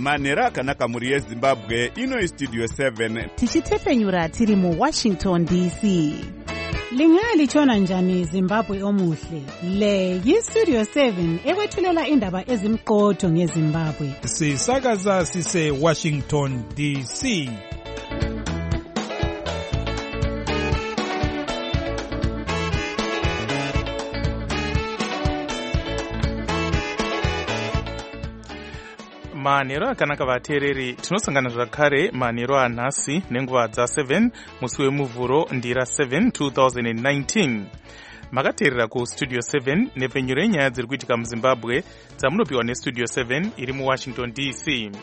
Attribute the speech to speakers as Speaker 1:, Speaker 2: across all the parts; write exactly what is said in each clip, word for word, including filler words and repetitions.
Speaker 1: manhero akanaka mhuri yezimbabwe. Ino istudio seven
Speaker 2: tichitepenyura tiri muwashington D C.
Speaker 3: Lingalitshona njani Zimbabwe omuhle? Le yistudio seven ekwethulela indaba ezimqotho ngeZimbabwe.
Speaker 4: Sisakaza sise Washington D C.
Speaker 5: manhero akanaka vateereri, tinosangana zvakare manhero anhasi nenguva dza seven musi wemuvhuro ndira seven two thousand nineteen. Makateerera kustudio seven nepfenyuro yenyaya dziri kuitika muzimbabwe dzamunopiwa nestudio seven iri muwashington D C.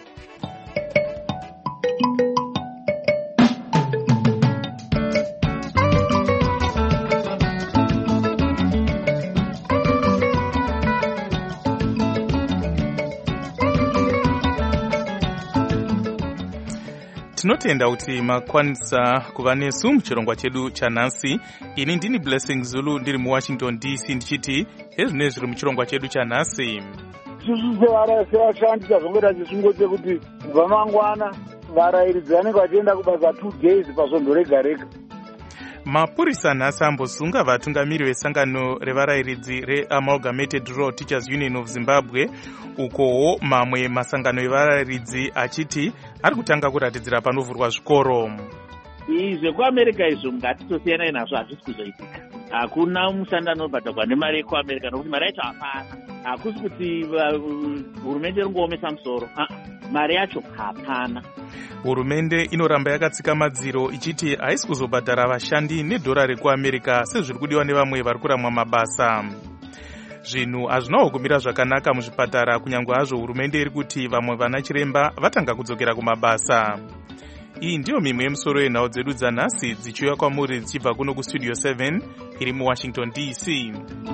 Speaker 5: Tinotenda kuti makwanisa kuva nesu muchirongwa chedu chanhasi. Ini ndini Blessing Zulu ndiri muwashington D C ndichiti ezvine zviri muchirongwa chedu chanhasi.
Speaker 6: Isusu sevashandi tazongota tichingoti kuti kubva mangwana varairidzi vanenge vachienda kubasa two days pasvondo rega rega.
Speaker 5: Mapurisa nhasi ambosunga vatungamiri vesangano revarairidzi reAmalgamated Rural Teachers Union of Zimbabwe, ukowo mamwe masangano evarairidzi achiti ari kutanga kuratidzira panovhurwa zvikoro.
Speaker 7: Izvo kuAmerica izvo ngatitosiyana nazvo, hazvisi kuzoitika. Hakuna mushandi anobhadharwa nemari yekuAmerica nokuti mari yacho hapana. Hakusi kuti hurumende iri kungoomesa musoro, mari yacho hapana.
Speaker 5: Hurumende inoramba yakatsika madziro ichiti haisi kuzobhadhara vashandi nedhora rekuAmerica sezviri kudiwa nevamwe vari kuramwa mabasa. Zvinhu hazvinawo kumira zvakanaka muzvipatara, kunyange hazvo hurumende iri kuti vamwe vana chiremba vatanga kudzokera kumabasa. Iyi ndiyo mimwe yemusoro yenhau dzedu dzanhasi dzichiuya kwamuri dzichibva kuno kustudio seven iri muwashington D C.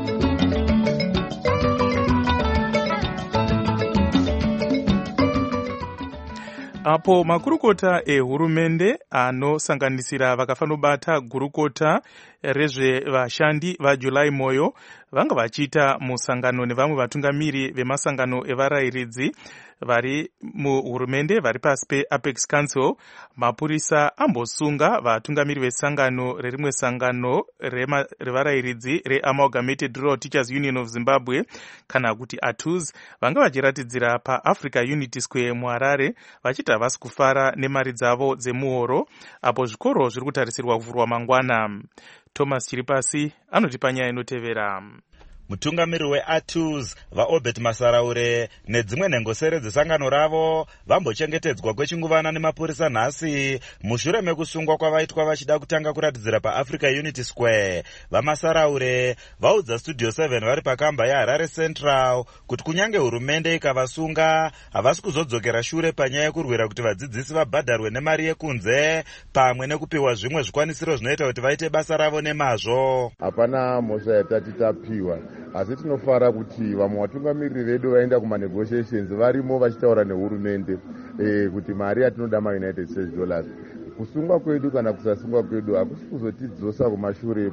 Speaker 5: Apo makurukota ehurumende anosanganisira vakafanobata gurukota rezvevashandi vaJuly Moyo vanga vachiita musangano nevamwe vatungamiri vemasangano evarairidzi vari muhurumende vari pasi peApex Council. Mapurisa ambosunga vatungamiri vesangano rerimwe sangano revarairidzi reAmalgamated Rural Teachers Union of Zimbabwe kana kuti A T U Z vanga vachiratidzira paAfrica Unity Square muHarare vachiti havasi kufara nemari dzavo dzemuhoro apo zvikoro zviri kutarisirwa kuvhurwa mangwana. Thomas Chiripasi anotipa nyaya inotevera.
Speaker 8: Mutungamiri weA T U Z vaObert Masaraure nedzimwe nhengosere dzesangano ravo vambochengetedzwa kwechinguvana nemapurisa nhasi mushure mekusungwa kwavaitwa vachida kutanga kuratidzira paAfrica Unity Square. VaMasaraure vaudza Studio seven vari pakamba yeHarare Central kuti kunyange hurumende ikavasunga havasi kuzodzokera shure panyaya yekurwira kuti vadzidzisi vabhadharwe nemari yekunze pamwe nekupiwa zvimwe zvikwanisiro zvinoita kuti vaite basa ravo nemazvo.
Speaker 9: Hapana mhosva yatati tapiwa, asi tinofara kuti vamwe vatungamiriri vedu vaenda kumanegotiations varimo vachitaura nehurumende e, kuti mari yatinoda maunited states dollars. Kusungwa kwedu kana kusasungwa kwedu hakusi kuzotidzosa kumashure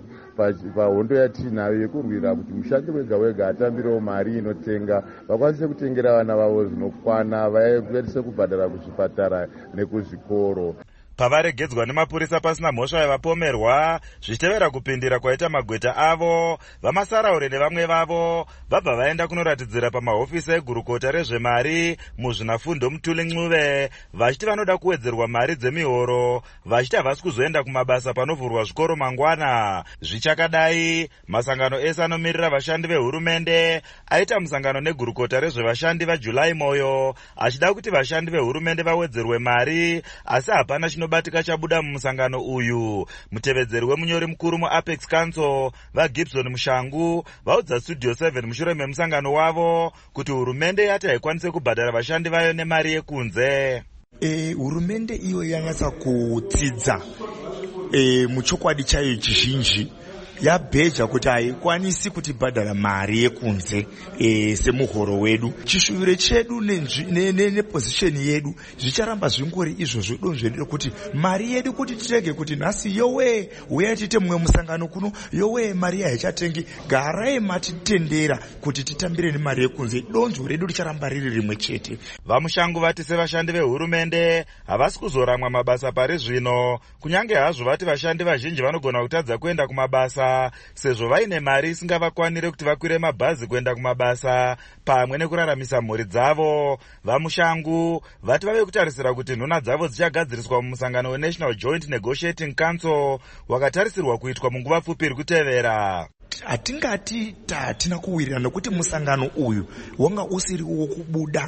Speaker 9: pahondo yatinayo yekurwira kuti mushandi wega wega atambirewo mari inotenga vakwanise kutengera vana vavo zvinokwana vakwanise kubhadhara kuzvipatara nekuzvikoro.
Speaker 8: Pavaregedzwa nemapurisa pasina mhosva yavapomerwa zvichitevera kupindira kwaita magweta avo, vaMasaraure nevamwe vavo vabva vaenda kunoratidzira pamahofisi egurukota rezvemari muzvinafundo Mutuli Ncuve vachiti vanoda kuwedzerwa mari dzemihoro vachiti havasi kuzoenda kumabasa panovhurwa zvikoro mangwana. Zvichakadai, masangano ese anomirira vashandi vehurumende aita musangano negurukota rezvevashandi vaJuly Moyo achida kuti vashandi vehurumende vawedzerwe mari, asi hapana chinobatika chabuda mumusangano uyu. Mutevedzeri wemunyori mukuru muApex Council vaGibson Mushangu vaudza Studio seven mushure memusangano wavo kuti hurumende yati haikwanise kubhadhara vashandi vayo nemari yekunze.
Speaker 10: E, hurumende iyo yanatsa kudzidza e, muchokwadi chayo chizhinji yabheja kuti haikwanisi kutibhadhara mari yekunze e, semuhoro wedu. Chishuviro chedu nepozisheni ne, ne yedu zvicharamba zvingori izvozvo donzvo kuti mari yedu kuti titenge kuti nhasi yowe uya tiite mumwe musangano kuno yowe mari haichatengi garai matitendera kuti titambire nemari yekunze donzvo redu richaramba riri rimwe chete.
Speaker 8: Vamushangu vati sevashandi vehurumende havasi kuzoramwa mabasa pari zvino, kunyange hazvo vati vashandi vazhinji vanogona kutadza kuenda kumabasa sezvo vaine mari isingavakwanire kuti vakwire mabhazi kuenda kumabasa pamwe nekuraramisa mhuri dzavo. Vamushangu vati vave kutarisira kuti nhuna dzavo dzichagadziriswa mumusangano weNational Joint Negotiating Council wakatarisirwa kuitwa munguva pfupi iri kutevera.
Speaker 10: Hatingati tatina kuwirira nokuti musangano uyu wanga usiri wokubuda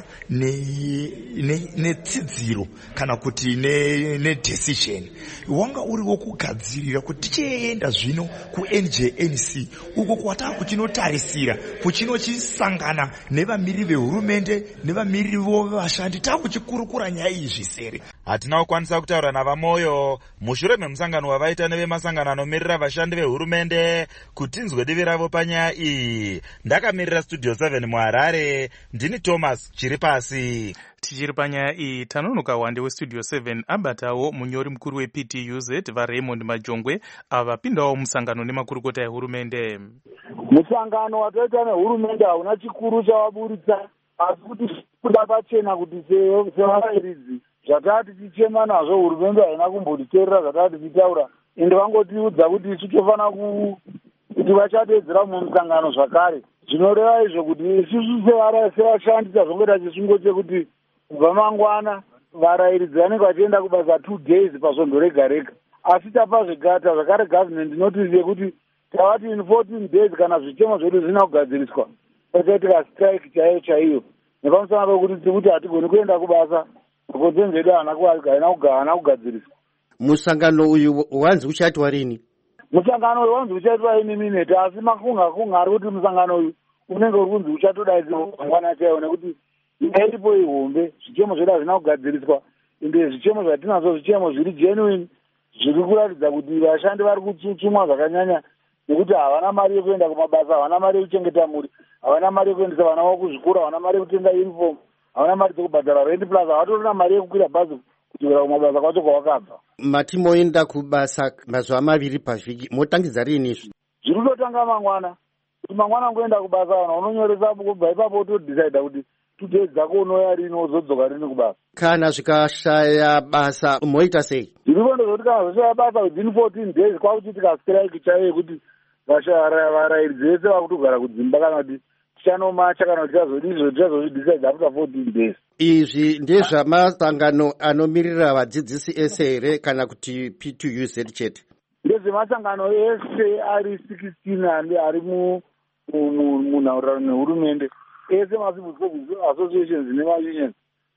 Speaker 10: netsidziro ne, ne kana kuti nedecision ne wanga uri wokugadzirira kuti tichienda zvino kuN J N C uko kwatava kuchinotarisira kuchinochisangana nevamiri vehurumende nevamiri vovashandi takuchikurukura nyaya izvi sere.
Speaker 8: Hatina kukwanisa kutaura navamoyo mushure memusangano wavaita nevemasangano anomirira vashandi vehurumende kuti nzwe divi ravo panyaya iyi. Ndakamirira Studio seven muHarare, ndini Thomas Chiripasi.
Speaker 5: Tichiri panyaya iyi tanonoka wande weStudio seven abatawo munyori mukuru weP T U Z vaRaymond Majongwe ava vapindawo musangano nemakurukota ehurumende.
Speaker 6: Musangano watoita nehurumende hauna chikuru chavaburitsa, asi kuti kuda pachena kuti sevarayiridzi zvatati tichema nazvo hurumende haina kumbotiteerera zvatati tichitaura, ende vangotiudza kuti isu tofana kuti vachadedzera mumusangano zvakare. Zvinoreva izvo kuti isusu sevashandi tazongota chisungo chekuti kubva mangwana varayiridzi vanenge vachienda kubasa two days pasvondo rega rega, asi tapa zvigata zvakare government notice yekuti tavati in fourteen days kana zvichemo zvedu zvina kugadziriswa pachaitika strike chaiyo chaiyo nepamusana pekuti tikuti hatigoni kuenda kubasa kodzeni zvedu haana kugadziriswa.
Speaker 11: Musangano uyu wanzi uchaitwa rini?
Speaker 6: Musangano uyu wanzi uchaitwa ini minute, asi makunga kunga ari kuti musangano uyu unenge uri kunzi uchatodaidzwa mangwana chaiyo nekuti iripo ihombe zvichemo zvedu hazvina kugadziriswa, ende zvichemo zvatinazvo zvichemo zviri genuine zviri kuratidza kuti vashandi vari kutsutsumwa zvakanyanya nekuti havana mari yekuenda kumabasa, havana mari yekuchengeta mhuri, havana mari yekuendesa vana vavo kuzvikora, havana mari yekutenga uniform, havana mari dzekubhadhara rent plus havatorina mari yekukwira bhazi kutoera kumabasa kwacho kwavakabva.
Speaker 11: Mati moenda kubasa mazuva maviri pavhiki, motangidza rini izvi?
Speaker 6: Zviri kutotanga mangwana, kuti mangwana ngoenda kubasa vanhu unonyoresa kubva ipapo wotodecida kuti two days dzako unoya rini wozodzoka rini kubasa.
Speaker 11: Kana zvikashaya basa moita sei?
Speaker 6: Zviripo ndozvoti kana zvoshaya basa within fourteen days kwakuchiitika strike chaiyo yekuti varayiridzi vese vakutogara kudzimba kana kuti tichanomacha kana kuti tichazodizvo tichazozvidecide after fourteen days.
Speaker 11: Izvi ndezvamasangano anomirira vadzidzisi ese here kana kuti P T U Z chete?
Speaker 6: Ndezvemasangano ese ari sixteen ari munharaunda nehurumende, ese macivil service associations nevaunions,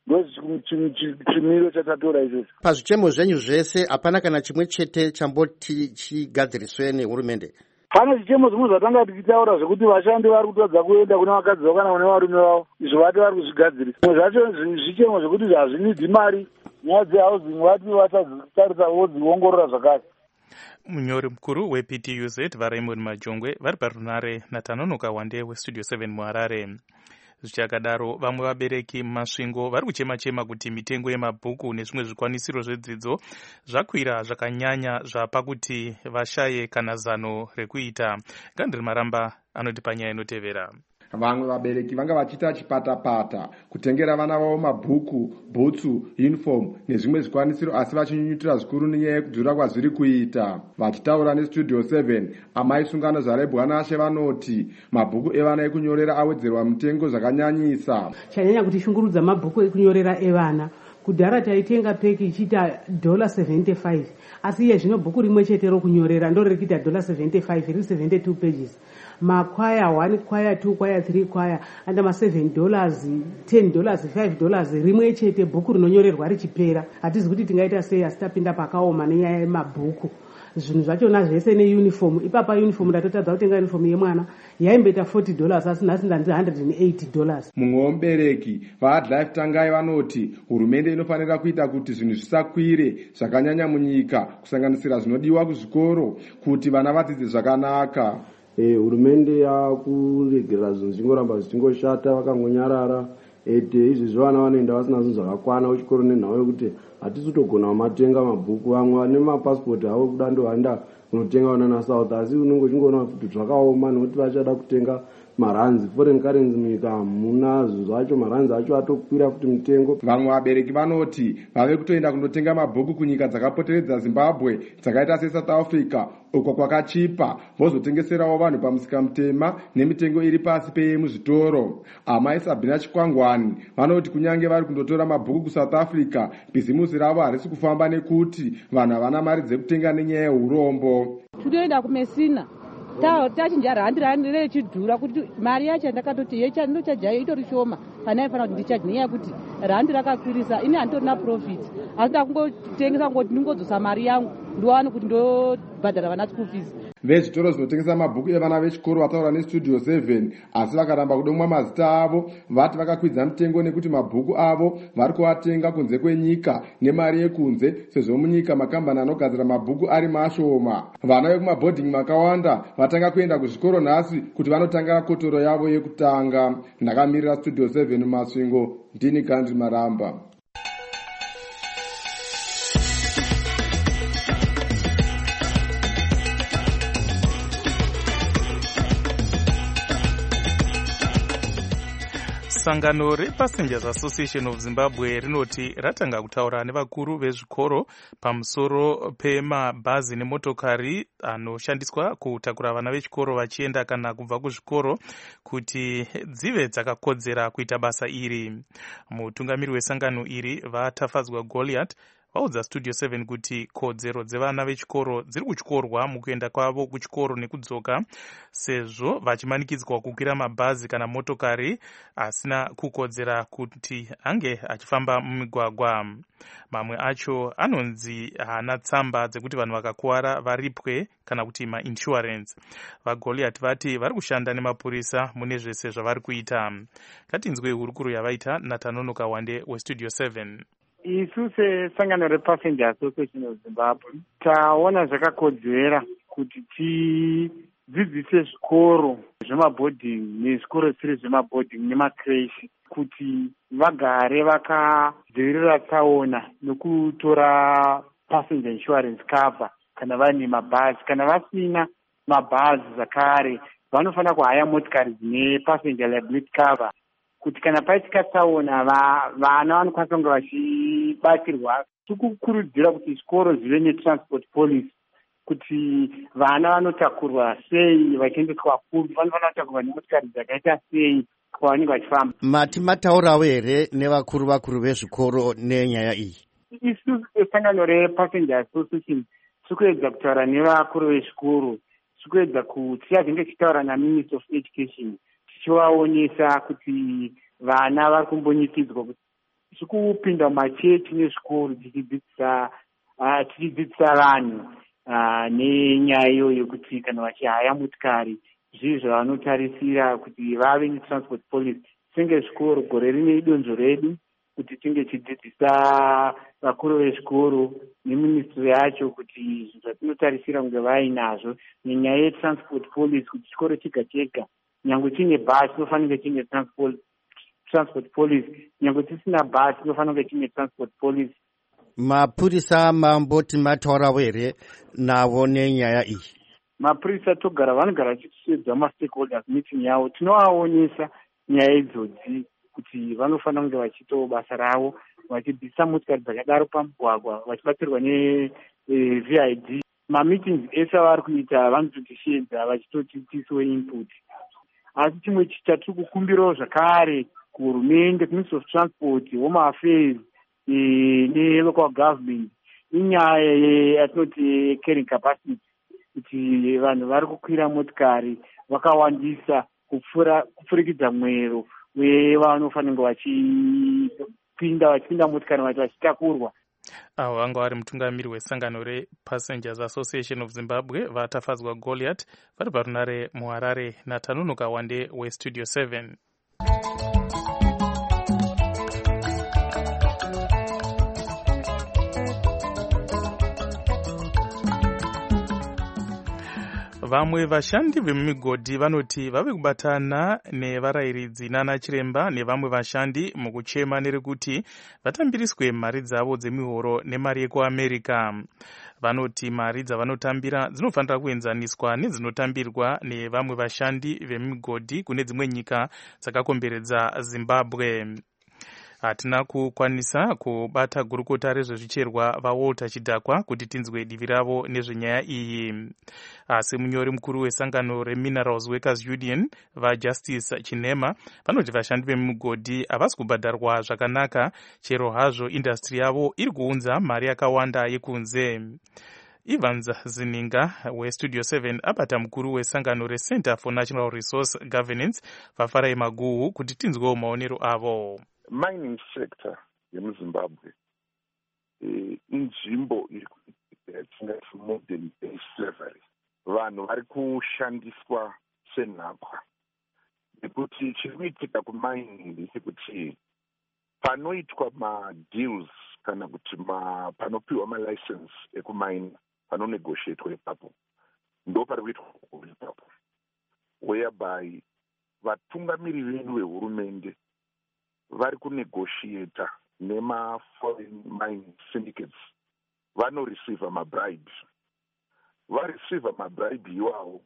Speaker 6: ndochimiro chatatora izvozvo.
Speaker 11: Pazvichemo zvenyu zvese hapana kana chimwe chete chamboti chigadziriswe nehurumende?
Speaker 6: Pane zvichemo zvimwe zvatanga tichitaura zvekuti vashandi vari kutodza kuenda kune vakadzi vavo kana kune varume vavo, izvo vati vari kuzvigadzirisa. Zvimwe zvacho zvichemo zvekuti hazvinidzi mari, nyaya dzehousing vati vachatarisa vodziongorora zvakare.
Speaker 5: Munyori mukuru weP T U Z vaRaymond Majongwe vari parunare natanonoka wande weStudio seven muHarare. Zvichakadaro vamwe vabereki mumasvingo vari kuchema-chema kuti mitengo yemabhuku nezvimwe zvikwanisiro zvedzidzo zvakwira zvakanyanya zvapakuti vashaye kana zano rekuita. Gandri Maramba anoti panyaya inotevera.
Speaker 12: Vamwe vabereki vanga vachiita chipata-pata kutengera vana vavo mabhuku, bhutsu, uniform nezvimwe zvikwanisiro, asi vachinyunyutira zvikuru nenyaya yekudhura kwazviri kuita. Vachitaura neStudio seven, amai sungano zvaRebwanashe vanoti mabhuku evana ekunyorera awedzerwa mutengo zvakanyanyisa.
Speaker 13: Chanyanya kuti shungurudza mabhuku ekunyorera evana. Kudhara taitenga peki ichiita dollar seventy-five, asi iye zvino bhuku rimwe chete rokunyorera ndo riri kuita dollar seventy-five, riri seventy-two pages. Makwaya one, kwaya two, kwaya three, kwaya anda ma seven dollars, ten dollars, five dollars rimwe chete bhuku rinonyorerwa richipera. Hatizi kuti tingaita sei asi tapinda pakaoma nenyaya yemabhuku. zvinhu zvachona zvese neuniform. Ipapa uniform ndatotadza kutenga uniform yemwana yaimboita forty dollars asi nhasi ndanzi one hundred eighty dollars.
Speaker 12: Mumwe wemubereki vaAdlife Tangai vanoti hurumende inofanira kuita kuti zvinhu zvisakwire zvakanyanya munyika kusanganisira zvinodiwa kuzvikoro kuti vana vadzidze zvakanaka.
Speaker 14: Eh, hurumende yakuregerera zvinhu zvingoramba zvichingoshata vakangonyarara. Ete izvi vana vanoenda vasina zvinhu zvakakwana kuchikoro nenhau yekuti hatisi kutogona kumatenga mabhuku. Vamwe vane mapasipoti avo kuda ndovaenda kunotenga vana naSouth asi unenge uchingoona kuti zvakaoma nekuti vachada kutenga maranzi foreign currency munyika hamuna zvinhu zvacho, maranzi acho atokwira futi mutengo.
Speaker 12: Vamwe vabereki vanoti vave kutoenda kundotenga mabhuku kunyika dzakapoteredza Zimbabwe dzakaita seSouth Africa uko kwakachipa vozotengeserawo vanhu pamusika mutema nemitengo iri pasi peyemuzvitoro. Amai Sabina Chikwangwani vanoti kunyange vari kundotora mabhuku kuSouth Africa bhizimusi ravo harisi kufamba nekuti vanhu havana mari dzekutenga nenyaya yeurombo.
Speaker 15: Tinoenda kumesina tachinja randi randi rechidhura kuti mari yacho yandakatoti yechandinochajayo itori shoma pana ifana kuti ndichaji nenyaya yekuti randi rakakwirisa ini handitorina profit asi ndakungotengesa ngoti ndingodzosa mari yangu ndowane kuti ndobhadhara vana school fees.
Speaker 12: Vezvitoro zvinotengesa mabhuku evana vechikoro vataura neStudio seven asi vakaramba kudomwa mazita avo vati vakakwidza mitengo nekuti mabhuku avo vari kuatenga kunze kwenyika nemari yekunze sezvo munyika makambani anogadzira mabhuku ari mashoma. Vana vekumabhodhingi makawanda vatanga kuenda kuzvikoro nhasi kuti vanotanga kotoro yavo yekutanga. Ndakamirira Studio seven Masvingo, ndini Gandhi Maramba.
Speaker 5: Sangano rePassengers Association of Zimbabwe rinoti ratanga kutaura nevakuru vezvikoro pamusoro pemabhazi nemotokari anoshandiswa kutakura vana vechikoro vachienda kana kubva kuzvikoro kuti dzive dzakakodzera kuita basa iri. Mutungamiri wesangano iri vaTafadzwa Goliath vaudza Studio seven kuti kodzero dzevana vechikoro dziri kutyorwa mukuenda kwavo kuchikoro nekudzoka sezvo vachimanikidzwa kukwira mabhazi kana motokari asina kukodzera kuti ange achifamba mumigwagwa. Mamwe acho anonzi hana tsamba dzekuti vanhu vakakuwara varipwe kana kuti mainsurance. VaGoliath vati vari kushanda nemapurisa mune zvese zvavari kuita. Ngatinzwe hurukuru yavaita naTanonoka Wande weStudio seven.
Speaker 16: Isu sesangano rePassenger Association of Zimbabwe taona zvakakodzera kuti tidzidzise zvikoro zvemabhodhingi nezvikoro zvisiri zvemabhodhingi nemakreshi kuti vagare vakadzivirira tsaona nekutora passenger insurance cover kana vane mabhazi. Kana vasina mabhazi zvakare vanofanira kuhaya motikari dzine passenger liability cover kuti kana paitika tsaona vana vanokwanisa kunge vachibatirwa. Tikukurudzira kuti zvikoro zvive netransport police kuti vana vanotakurwa sei vachiendeswa kuri, vanofanira kutakurwa nemotikari dzakaita sei kwavanenge vachifamba.
Speaker 11: Mati mataurawo here nevakuru vakuru vezvikoro nenyaya iyi?
Speaker 16: Isu sangano rePassenger Association tikuedza kutaura nevakuru vezvikoro, tikuedza kuti tinenge tichitaura naMinister of Education tichivaonesa kuti vana vari kumbonyikidzwa kuti tikupinda mumachechi nezvikoro tichidzidzisa tichidzidzisa vanhu nenyaya iyoyo kuti kana vachihaya motikari zvizvo zvavanotarisira kuti vave netransport police. Senge zvikoro gore rine idonzvo redu kuti tinge tichidzidzisa vakuru vezvikoro neministry yacho kuti zvatinotarisira kunge vainazvo nenyaya yetransport police kuti chikoro chega chega nyange chine bhazi chinofanira chine transport transport police, nyange chisina bhazi chinofanira chine transport police.
Speaker 11: Mapurisa mamboti mataurawo here navo nenyaya iyi?
Speaker 16: Mapurisa togara vanogara vachitosvedza mastakeholders meeting yavo, tinovaonesa nyaya idzodzi kuti vanofanira kunge vachitawo basa ravo vachidzisa motikari dzakadaro pamugwagwa vachibatsirwa ne V I D. Mameetings ese vari kuita vanototishedza vachitotitisawo input. Asi chimwe chatiri kukumbirawo zvakare kuhurumende, Ministry of Transport, Home Affairs nelocal government inyaya yatinoti carrying capacity, kuti vanhu vari kukwira motikari vakawandisa kupfura kupfurikidza mwero wevanofanira vachipinda vachipinda motikari vachitakurwa
Speaker 5: avo vanga vari mutungamiri wesangano rePassengers Association of Zimbabwe vatafadzwa Goliath vari parunare muHarare naTanunuka Wande weStudio seven. Vamwe vashandi vemumigodhi vanoti vave kubatana nevarayiridzi nana chiremba nevamwe vashandi mukuchema nerekuti vatambiriswe mari dzavo dzemihoro nemari yekuAmerica. Vanoti mari dzavanotambira dzinofanira kuenzaniswa nedzinotambirwa nevamwe vashandi vemumigodhi kune dzimwe nyika dzakakomberedza Zimbabwe. Hatina kukwanisa kubata gurukota rezvezvicherwa vaWalter Chidhakwa kuti tinzwe divi ravo nezvenyaya iyi. Asi munyori mukuru wesangano reMinerals Workers Union vaJustice Chinema vanoti vashandi vemumigodhi havasi kubhadharwa zvakanaka chero hazvo industry yavo iri kuunza mari yakawanda yekunze. Evans Zininga weStudio seven abata mukuru wesangano reCenter for National Resource Governance vaFarai Maguhu kuti tinzwewo maonero avo.
Speaker 17: Mining sector yemuZimbabwe inzvimbo iri kuitingati modern day slavery. Vanhu vari kushandiswa senhapwa. Nekuti chiri kuitika kumining ndechekuti panoitwa madeals kana kuti panopiwa malicense ekumining panonegotiatwa ipapo. Ndo pari kuitwa ipapo. Whereby vatungamiri vedu vehurumende vari kunegotiata nema-foreign mining syndicates vanoreceiva mabribes. Vareceiva mabribe iwawo,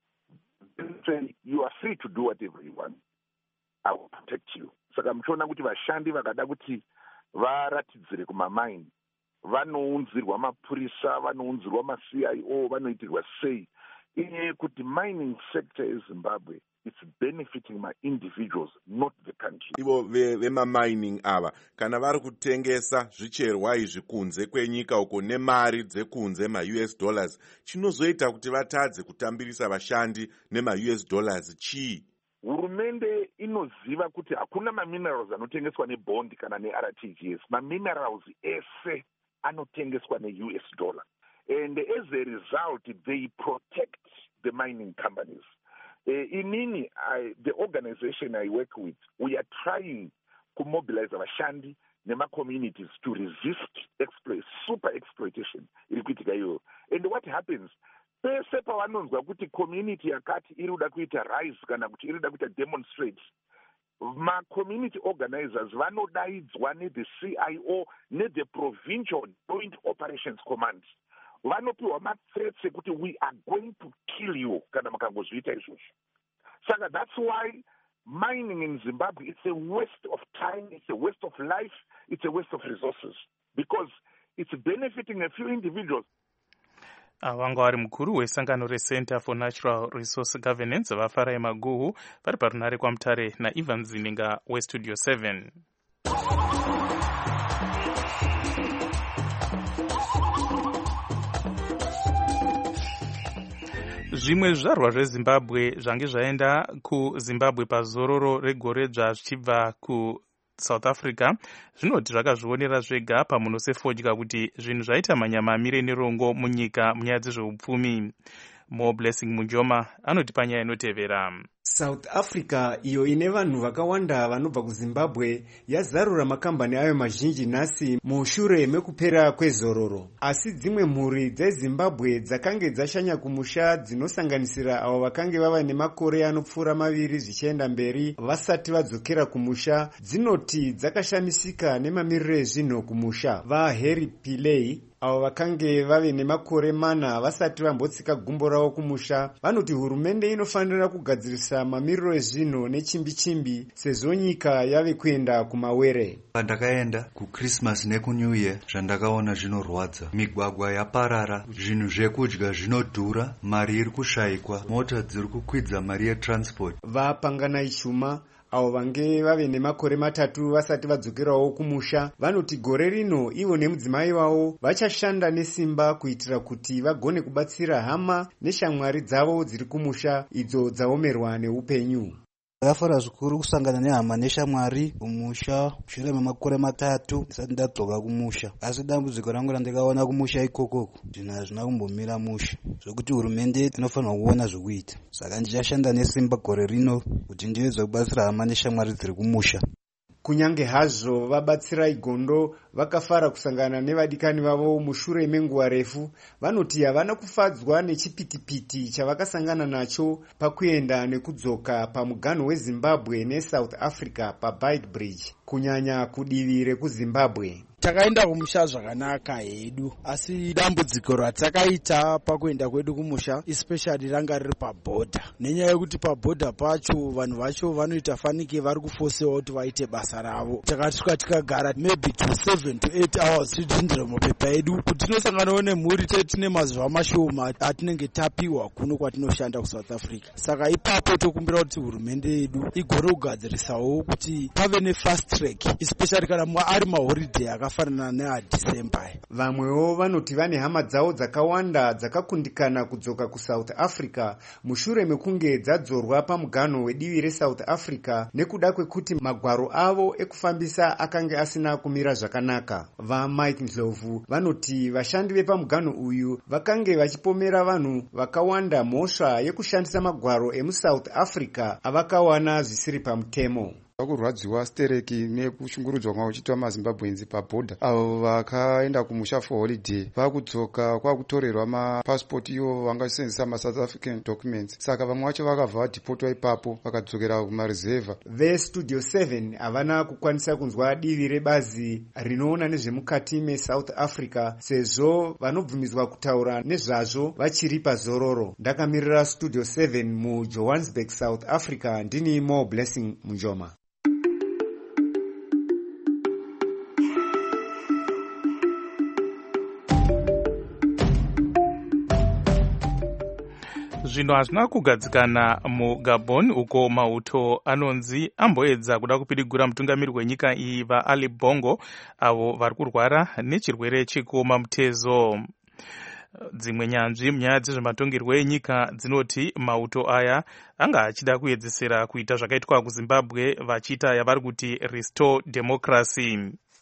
Speaker 17: say you are free to do whatever you want. I will protect you. Saka muchiona kuti vashandi vakada kuti varatidzire kumamine vanounzirwa mapurisa, vanounzirwa ma-C I O, vanoitirwa sei. Iye kuti mining sector yeZimbabwe it's benefiting my individuals, not the country.
Speaker 9: Ivo vemamining ava kana vari kutengesa zvicherwa izvi kunze kwenyika uko nemari dzekunze ma-U S dollars, chinozoita kuti vatadze kutambirisa vashandi nema-U S dollars chii?
Speaker 17: Hurumende inoziva kuti hakuna ma-minerals anotengeswa nebondi kana ne-R T G S. Ma-minerals ese anotengeswa ne-U S dollar. And as a result, they protect the mining companies. Uh, inini, I, the organization I work with, we are trying to mobilize our Shandi nema communities to resist exploit, super exploitation. And what happens? Pese pavanonzwa kuti community yakati iri kuda kuita rise kana kuti iri kuda kuita demonstrate, ma community organizers vanodaidzwa ne the C I O ne the provincial joint operations command. Vanopiwa ma-threats ekuti we are going to kill you kana makangozviita izvozvo. Saka that's why mining in Zimbabwe, it's a waste of time, it's a waste of life, it's a waste of resources because it's benefiting a few individuals.
Speaker 5: Vanga vari mukuru wesangano reCenter for Natural Resource Governance vaFarai Maguhu vari parunare kwaMutare naEvan Zininga weStudio seven. Zvimwe zvizvarwa zveZimbabwe zvange zvaenda kuZimbabwe pazororo regore zvichibva kuSouth Africa zvinoti zvakazvionera zvega pamuno sefodya kuti zvinhu zvaita manyamamire nerongo munyika munyaya dzezveupfumi. Mo Blessing Munjoma anoti panyaya inotevera.
Speaker 18: South Africa iyo ine vanhu vakawanda vanobva kuZimbabwe yazarura makambani ayo mazhinji nhasi mushure mekupera kwezororo. Asi dzimwe mhuri dzeZimbabwe dzakange dzashanya kumusha dzinosanganisira avo vakange vava nemakore anopfuura maviri zvichienda mberi vasati vadzokera kumusha dzinoti dzakashamisika nemamiriro ezvinhu kumusha. VaHarry Pillay avo vakange vave nemakore mana vasati vambotsika gumbo ravo kumusha vanoti hurumende inofanira kugadzirisa mamiriro ezvinhu nechimbi-chimbi sezvo nyika yave kuenda kumawere.
Speaker 19: Pandakaenda kuChristmas nekuNew Year zvandakaona zvinorwadza. Migwagwa yaparara, zvinhu zvekudya zvinodhura, mari iri kushayikwa, mota dziri kukwidza mari yetransport.
Speaker 18: Vapangana Ishuma avo vange vave nemakore matatu vasati vadzokerawo kumusha vanoti gore rino ivo nemudzimai wavo vachashanda nesimba kuitira kuti vagone kubatsira hama neshamwari dzavo dziri kumusha idzo dzaomerwa neupenyu.
Speaker 20: Ndakafara zvikuru kusangana nehama neshamwari kumusha mushure memakore matatu ndisati ndadzoka kumusha. Asi dambudziko rangu randakaona kumusha ikokoko zvinhu hazvina kumbomira musha, zvokuti hurumende inofanirwa kuona zvokuita. Saka ndichashanda nesimba gore rino kuti ndiwedze kubatsira hama neshamwari dziri kumusha.
Speaker 18: Kunyange hazvo vabatsira igondo vakafara kusangana nevadikani vavo mushure menguva refu, vanoti havana kufadzwa nechipitipiti chavakasangana nacho pakuenda nekudzoka pamuganho weZimbabwe neSouth Africa paBeitbridge, kunyanya kudivi rekuZimbabwe.
Speaker 21: Takaenda kumusha zvakanaka hedu, asi dambudziko ratakaita pakuenda kwedu kumusha especially ranga riri pabhodha, nenyaya yekuti pabhodha pacho vanhu vacho vanoita fanike vari kufosewa kuti vaite basa ravo. Takasvika tikagara maybe to seven to eight hours tichindira mapepa edu kuti tinosanganawo nemhuri tine mazuva mashoma atinenge tapiwa kuno kwatinoshanda kuSouth Africa. Saka ipapo tokumbira kuti hurumende yedu igore kugadzirisawo kuti pave nefast track especially kana ari mahoriday akafanana neaDecember.
Speaker 18: Vamwewo vanoti vane hama dzavo dzakawanda dzakakundikana kudzoka kuSouth Africa mushure mekunge dzadzorwa pamuganho wedivi reSouth Africa nekuda kwekuti magwaro avo ekufambisa akange asina kumira zvakanaka. VaMike Ndlovu vanoti vashandi vepamuganho uyu vakange vachipomera vanhu vakawanda mhosva yekushandisa magwaro emuSouth Africa avakawana zvisiri pamutemo.
Speaker 22: Vakurwadziwa stereki nekushungurudzwa kwavo kuchiitwa maZimbabwenzi pabhodha avo vakaenda kumusha for holiday vakudzoka kwakutorerwa mapasipoti ivo vangasenzesa maSouth African documents, saka vamwe vacho vakabva vadhipotwa ipapo vakadzokera kumarizevha.
Speaker 18: VeStudio seven havana kukwanisa kunzwa divi rebazi rinoona nezvemukati meSouth Africa sezvo vanobvumidzwa kutaura nezvazvo vachiri pazororo. Ndakamirira Studio seven muJohannesburg, South Africa, ndini Mo Blessing Munjoma.
Speaker 5: Zvino hazvina kugadzikana muGabon uko mauto anonzi amboedza kuda kupidigura mutungamiri wenyika iyi vaAli Bongo avo vari kurwara nechirwere chekuoma mutezo. Dzimwe nyanzvi munyaya dzezvematongerwo enyika dzinoti mauto aya anga achida kuedzesera kuita zvakaitwa kuZimbabwe vachita yavari kuti restore democracy.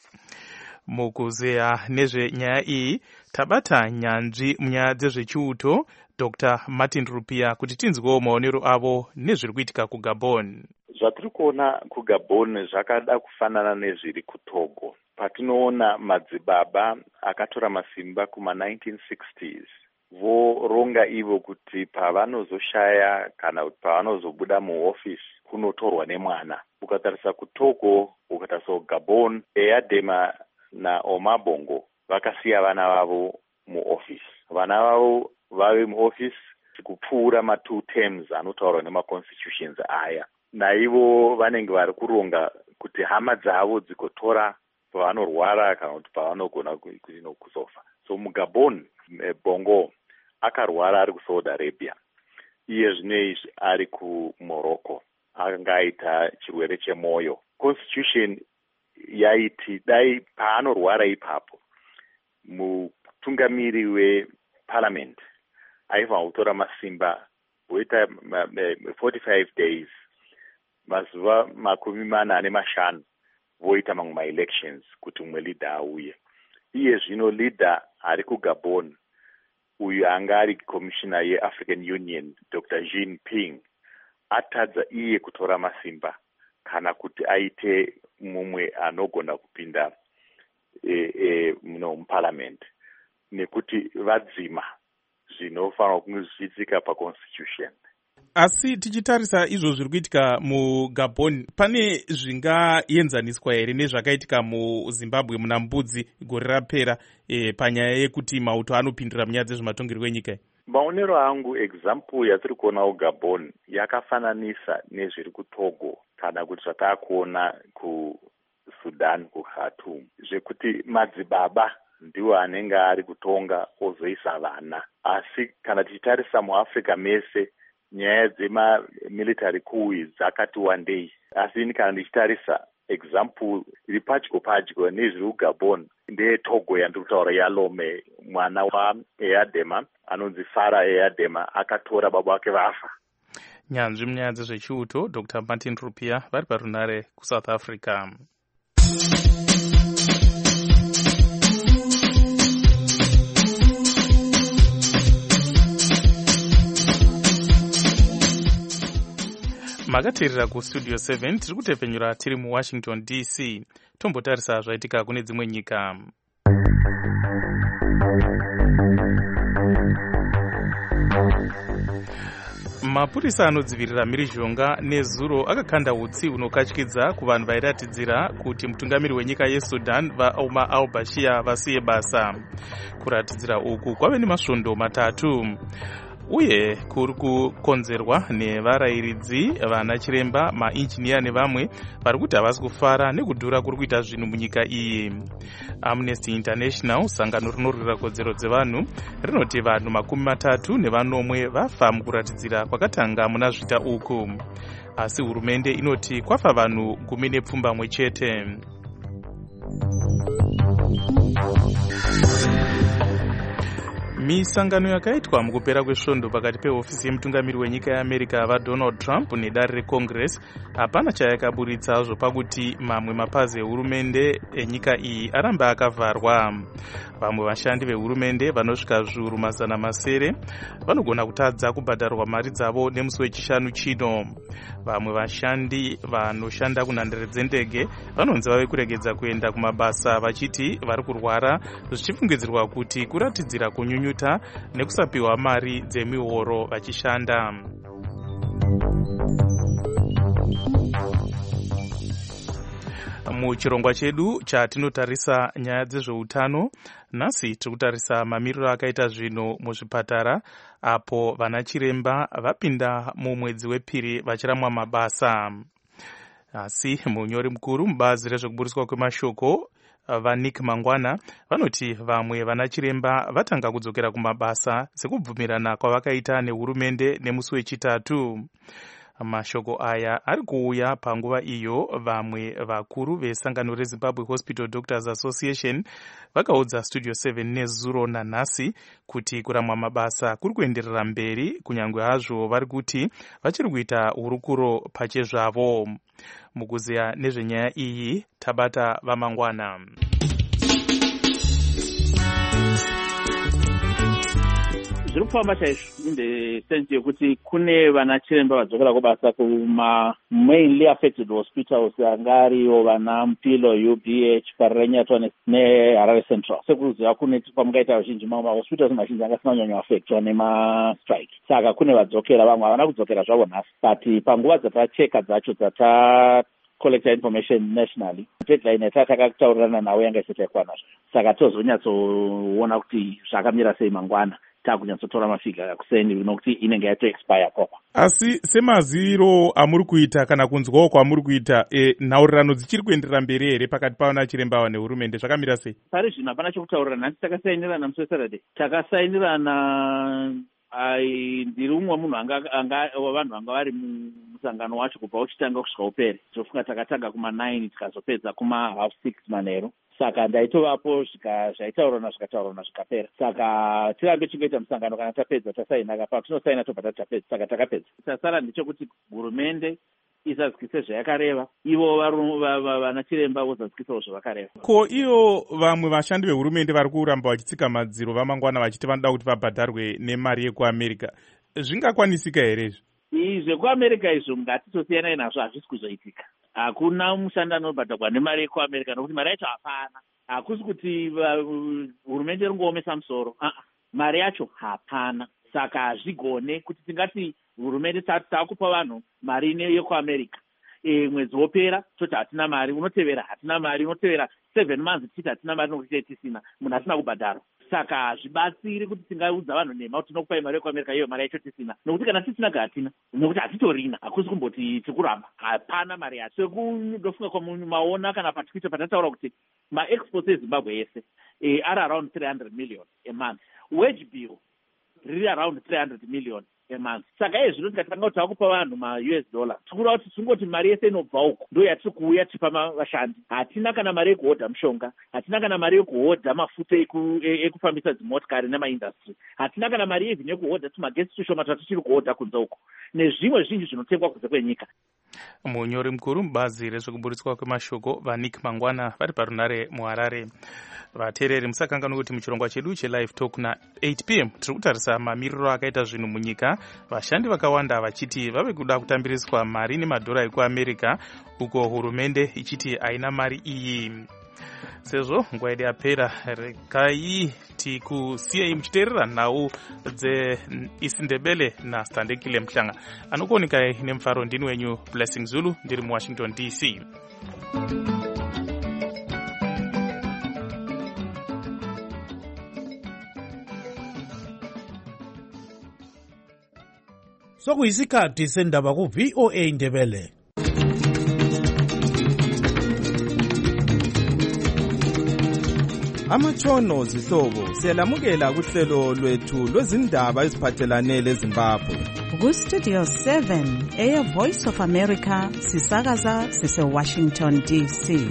Speaker 5: Mukuzeya nezvenyaya iyi tabata nyanzvi munyaya dzezvechiuto Doctor Martin Rupia kuti tinzwewo maonero avo nezviri kuitika kuGabon.
Speaker 23: Zvatiri kuona kuGabon zvakada kufanana nezviri kuTogo. Patinoona madzibaba akatora masimba kuma nineteen sixties voronga ivo kuti pavanozoshaya kana kuti pavanozobuda muoffice kunotorwa nemwana. Ukatarisa kuTogo, ukatarisa kuGabon, Eyadema naOma Bongo vakasiya vana vavo muoffice. Vana vavo vave muoffice kupfuura ma two terms anotaurwa nemaconstitutions aya. Naivo vanenge vari kuronga kuti hama dzavo dzikotora pavanorwara kana kuti pavanogona kuzofa. So muGabon, Bongo akarwara ari kuSaudi Arabia. Iye zvinezvi ari kuMorocco. Anga aita chirwere chemoyo. Constitution yaiti dai paanorwara ipapo mutungamiri weparliament aifanira kutora masimba woita forty-five days mazuva makumi mana nemashanu voita mamwe ma-elections kuti mumwe leader auye. Iye zvino leader ari kuGabon uyu anga ari commissioner yeAfrican Union Doctor Jean Ping atadza iye kutora masimba kana kuti aite mumwe anogona kupinda e, e, no, muparliament nekuti vadzima zvinofanira kunge zvichiitika paconstitution.
Speaker 5: Asi tichitarisa izvo zviri kuitika muGabon, pane zvingaenzaniswa here nezvakaitika muZimbabwe muna mbudzi gore rapera e, panyaya yekuti mauto anopindura munyaya dzezvematongerwo enyika?
Speaker 23: Maonero angu example yatiri kuona kuGabon yakafananisa nezviri kuTogo kana kuti zvatakuona kuSudan kuKhartoum, zvekuti madzibaba ndiwo anenge ari kutonga ozoisa vana. Asi kana tichitarisa muAfrica mese nyaya dzemamilitary coup dzakati wandei. Asi kana ndichitarisa example iri padyo padyo nezviri kuGabon ndeyeTogo yandiri kutaura yaLome, mwana waEyadema anonzi Farah Eyadema akatora baba wake vafa.
Speaker 5: nyanzvi munyaya dzezvechiuto Dr Martin Rupia vari parunare kuSouth Africa. Makateerera kustudio seven tiri kutepfenyura tiri muWashington D C. Tombotarisa zvaitika kune dzimwe nyika. Mapurisa anodzivirira mhirizhonga nezuro akakanda utsi unokatyidza kuvanhu vairatidzira kuti mutungamiri wenyika yeSudan vaOmar al-Bashir vasiye basa. Kuratidzira uku kwave nemasvondo matatu uye kuri kukonzerwa nevarayiridzi vana chiremba mainjiniya nevamwe vari kuti havasi kufara nekudhura kuri kuita zvinhu munyika iyi. Amnesty International, sangano rinorwira kodzero dzevanhu, rinoti vanhu makumi matatu nevanomwe vafa mukuratidzira kwakatanga muna zvita uku, asi hurumende inoti kwafa vanhu gumi nepfumbamwe chete. Misangano yakaitwa mukupera kwesvondo pakati pehofisi yemutungamiri wenyika yeAmerica vaDonald Trump nedare reCongress hapana chayakaburitsa zvopakuti mamwe mapazi ehurumende enyika iyi aramba akavharwa. Vamwe vashandi vehurumende vanosvika zviuru mazana masere vanogona kutadza kubhadharwa mari dzavo nemusi wechishanu chino. Vamwe vashandi vanoshanda kunhandare dzendege vanonzi vave kuregedza kuenda kumabasa vachiti vari kurwara, zvichifungidzirwa kuti kuratidzira kunyunyuta nekusapiwa mari dzemihoro vachishanda. Muchirongwa chedu chatinotarisa nyaya dzezveutano, nhasi tiri kutarisa mamiriro akaita zvinhu muzvipatara apo vana chiremba vapinda mumwedzi wepiri vachiramwa mabasa. Asi munyori mukuru mubazi rezvekuburiswa kwemashoko vaNick Mangwana vanoti vamwe vana chiremba vatanga kudzokera kumabasa sekubvumirana kwavakaita nehurumende nemusi wechitatu. Mashoko aya ari kuuya panguva iyo vamwe vakuru vesangano reZimbabwe Hospital Doctors Association vakaudza Studio seven nezuro nanhasi kuti kuramwa mabasa kuri kuenderera mberi kunyange hazvo vari kuti vachiri kuita hurukuro pachezvavo. Mukuziya nezvenyaya iyi tabata vaMangwana.
Speaker 7: Zviri kufamba chaizvo in the sense yekuti kune vana chiremba vadzokera kubasa kuma mainly affected hospitals anga ariyo vana Mpilo, U B H, Parenyatwa neHarare Central. Sekuziva kune pamungaita vazhinji mamwe hospitals mazhinji angasina kunyanya affectwa nema strike. Saka kune vadzokera, vamwe havana kudzokera zvavo nhasi. But panguva dzatacheka dzacho dzata collector information nationally, deadline yatataka kutaurirana nawo yanga isati yakwana. Saka tozonyatsoona kuti zvakamira sei mangwana. Takunyatsotora mafiga kuseni nokuti inenge yato expire kwakwa.
Speaker 5: Asi semaziviro amuri kuita kana kunzwawo kwamuri kuita e, nhaurirano dzichiri kuenderera mberi here pakati pavana chiremba nehurumende zvakamira sei?
Speaker 7: Pari zvino hapana chokutaurirana. Nhasi takasainirana musi weSaturday. Takasainirana ai ndiri umwe munhu anga anga vanhu vanga vari musangano wacho kubva uchitanga kusvika upere. Tofunga takatanga kuma nine tikazopedza kuma half six manheru. Saka ndaitovapo zvaitaurana zvikataurana zvikapera. Saka tirambe chingoita musangano kana tapedza tasaina apa tinosaina tobva tatapedza. Saka takapedza. Tasara ndechekuti hurumende isazikise zvayakareva, ivo vana chiremba vozazikisawo zvavakareva.
Speaker 5: Ko iyo vamwe vashandi vehurumende vari kuramba vachitsika madziro vamangwana vachiti vanoda kuti vabhadharwe nemari yekuAmerica, zvingakwanisika here izvi?
Speaker 7: Izvi zvekuAmerica izvo ngatitosiyanai nazvo, hazvisi kuzoitika. Hakuna mushandi anobhadharwa nemari yekuAmerica nokuti mari yacho hapana. Hakusi kuti hurumende ringoomesa musoro, mari yacho hapana. Saka hazvigone kuti tingati hurumende takupa vanhu mari yekuAmerica, e, mwedzi wopera toti hatina mari, unotevera hatina mari, unotevera seven months titi hatina mari nokuti tisina, munhu asina kubhadharwa. Saka hazvibatsiri kuti tingaudza vanhu nhema kuti tinokupai mari yekuAmerica iyo mari yacho tisina, nokuti kana tisinaga hatina, nokuti hatitorina, hakusi kumboti tikuramba, hapana mari yacho. Sekundofunga kwamumaona kana patwitter patataura kuti maexports eZimbabwe yese e, ari around three hundred million a month, wage bill riri around three hundred million emanzi. Saka izvino tikatanga kuti takupa vanhu ma-U S dollar tikuda kuti tingoti mari yese inobva uko ndo yatiri kuuya tipa vashandi. Hatina kana mari yekuhodha mushonga, hatina kana mari yekuhodha mafuta ekufambisa dzimotikari nemaindastry, hatina kana mari even yekuhodha tumagesi tushoma twatichiri kuhodha kunze uko nezvimwe zvinji zvinotengwa kunze kwenyika.
Speaker 5: Munyori mukuru mubazi rezvekuburitswa kwemashoko vaNick Mangwana vari parunare muHarare. Vateereri musakanganwa kuti muchirongwa chedu chelive talk na eight p m tiri kutarisa mamiriro akaita zvinhu munyika, vashandi vakawanda vachiti vave kuda kutambiriswa mari nemadhora ekuAmerica uko hurumende ichiti haina mari iyi. Sezvo nguva yedu yapera, rekai tikusiyei muchiteerera nhau dzeIsindebele naStandekile Mhlanga. Anokuonikai nemufaro ndini wenyu Blessing Zulu, ndiri muWashington D C.
Speaker 4: Sokuyisikhathi sendaba ku V O A Ndebele.
Speaker 1: Amatshono zihlobo siyalamukela kuhlelo lwethu lwezindaba eziphathelane leZimbabwe.
Speaker 2: Ku Studio seven eya Voice of America sisakaza sise Washington D C.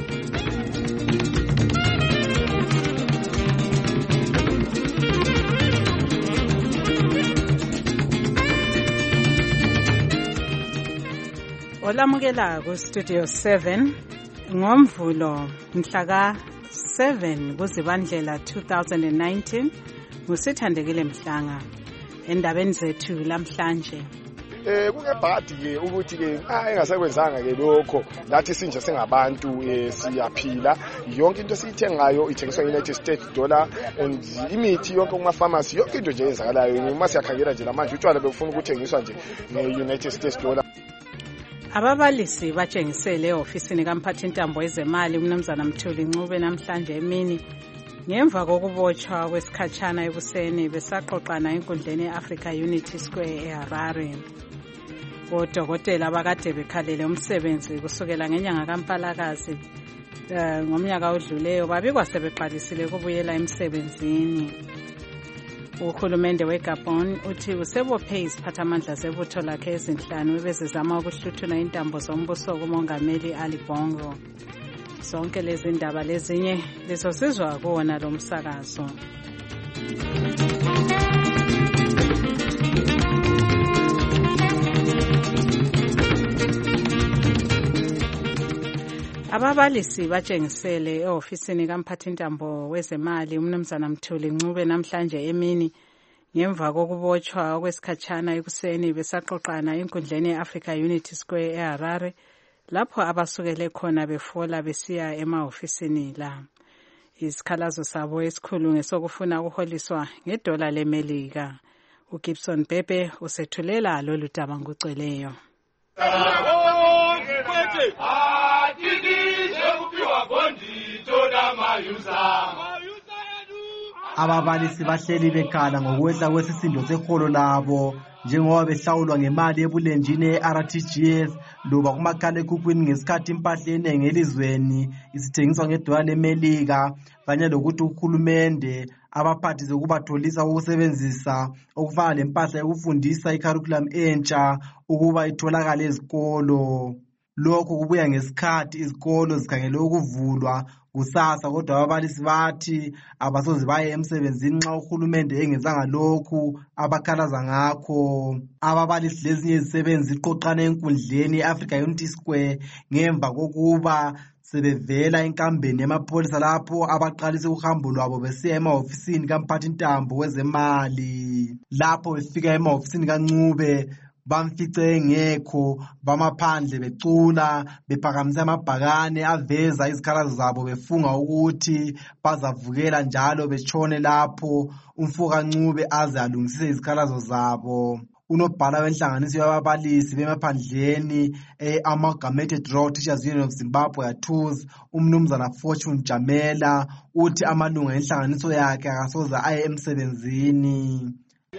Speaker 2: Olamukela ku Studio seven ngomvulo mhlaka seven kuZibandlela two thousand nineteen nguSithandekile Mhlanga endabeni zethu lamhlanje.
Speaker 3: Eh kungebhadi ke ukuthi ke ah engasekwenzanga ke lokho lathi sinje singabantu siyaphila, yonke into siyithengayo ithengiswa e-United States dollar and imithi yonke kuma pharmacy yonke into nje yenzakalayo uma siyakhangela nje lamanje utshwala bekufuna ukuthengiswa nje nge-United States dollar.
Speaker 2: Ababalisi batshengisele ofisini kaMphathintambo wezemali uMnumzana Mthuli Ncube namhlanje emini ngemva kokubotshwa kwesikhatshana ekuseni besaqoqana enkundleni ye-Africa Unity Square eHarare. Odokotela abakade bekhalele umsebenzi kusukela ngenyanga kaMpalakazi ngomnyaka odluleyo babikwa sebeqalisile ukubuyela emsebenzini. Uhulumende weGabon uthi usebophe iziphathamandla zebutho lakhe ezinhlanu ebezizama ukuhluthuna intambo zombuso kumongameli Ali Bongo. Zonke lezi ndaba lezinye lizosizwa kuwona lo msakazo. Ababalisi batshengisele eofisini kaMphathintambo wezemali uMnumzana Mthuli Ncube namhlanje emini ngemva kokubotshwa kwesikhatshana ekuseni besaqoqana enkundleni ye-Africa Unity Square eHarare lapho abasukele khona befola besiya emaofisini la. Isikhalazo sabo esikhulu ngesokufuna ukuholiswa ngedola leMelika. uGibson Bebe usethulela lolu daba ngoceleyo.
Speaker 24: Ababalisi bahleli bekhala ngokwehla kwesisindo seholo labo njengoba behlawulwa ngemali ebulenjini ye-R T G S loba kumakhala ekhukhwini ngesikhathi impahla enengi elizweni isithengiswa ngedola leMelika, kanye lokuthi uhulumende abaphathise ukubatholisa ukusebenzisa okufana lempahla yokufundisa i-curriculum entsha ukuba itholakale ezikolo. Lokho kubuya ngesikhathi izikolo zikhangele ukuvulwa kusasa, kodwa ababalisi bathi abasoze baye emsebenzini nxa uhulumende engenzanga lokhu abakhalaza ngakho. Ababalisi lezinye izisebenzi ziqoqana enkundleni ye-Africa Unity Square ngemva kokuba sebevela enkambeni yamapholisa lapho abaqalisa uhambo lwabo besiya emaofisini kaMphathintambo wezemali. Lapho befika emaofisini kaNcube bamfice engekho, bamaphandle becula bephakamisa amabhakane aveza izikhalazo zabo befunga ukuthi bazavukela njalo betshone lapho umfoka Ncube aze alungisise izikhalazo zabo. Unobhala wenhlanganiso yababalisi bemaphandleni e-Amalgamated Rural Teachers Union of Zimbabwe A T U Z uMnumzana Fortune Jamela uthi amalunga enhlanganiso yakhe akasoze aye emsebenzini.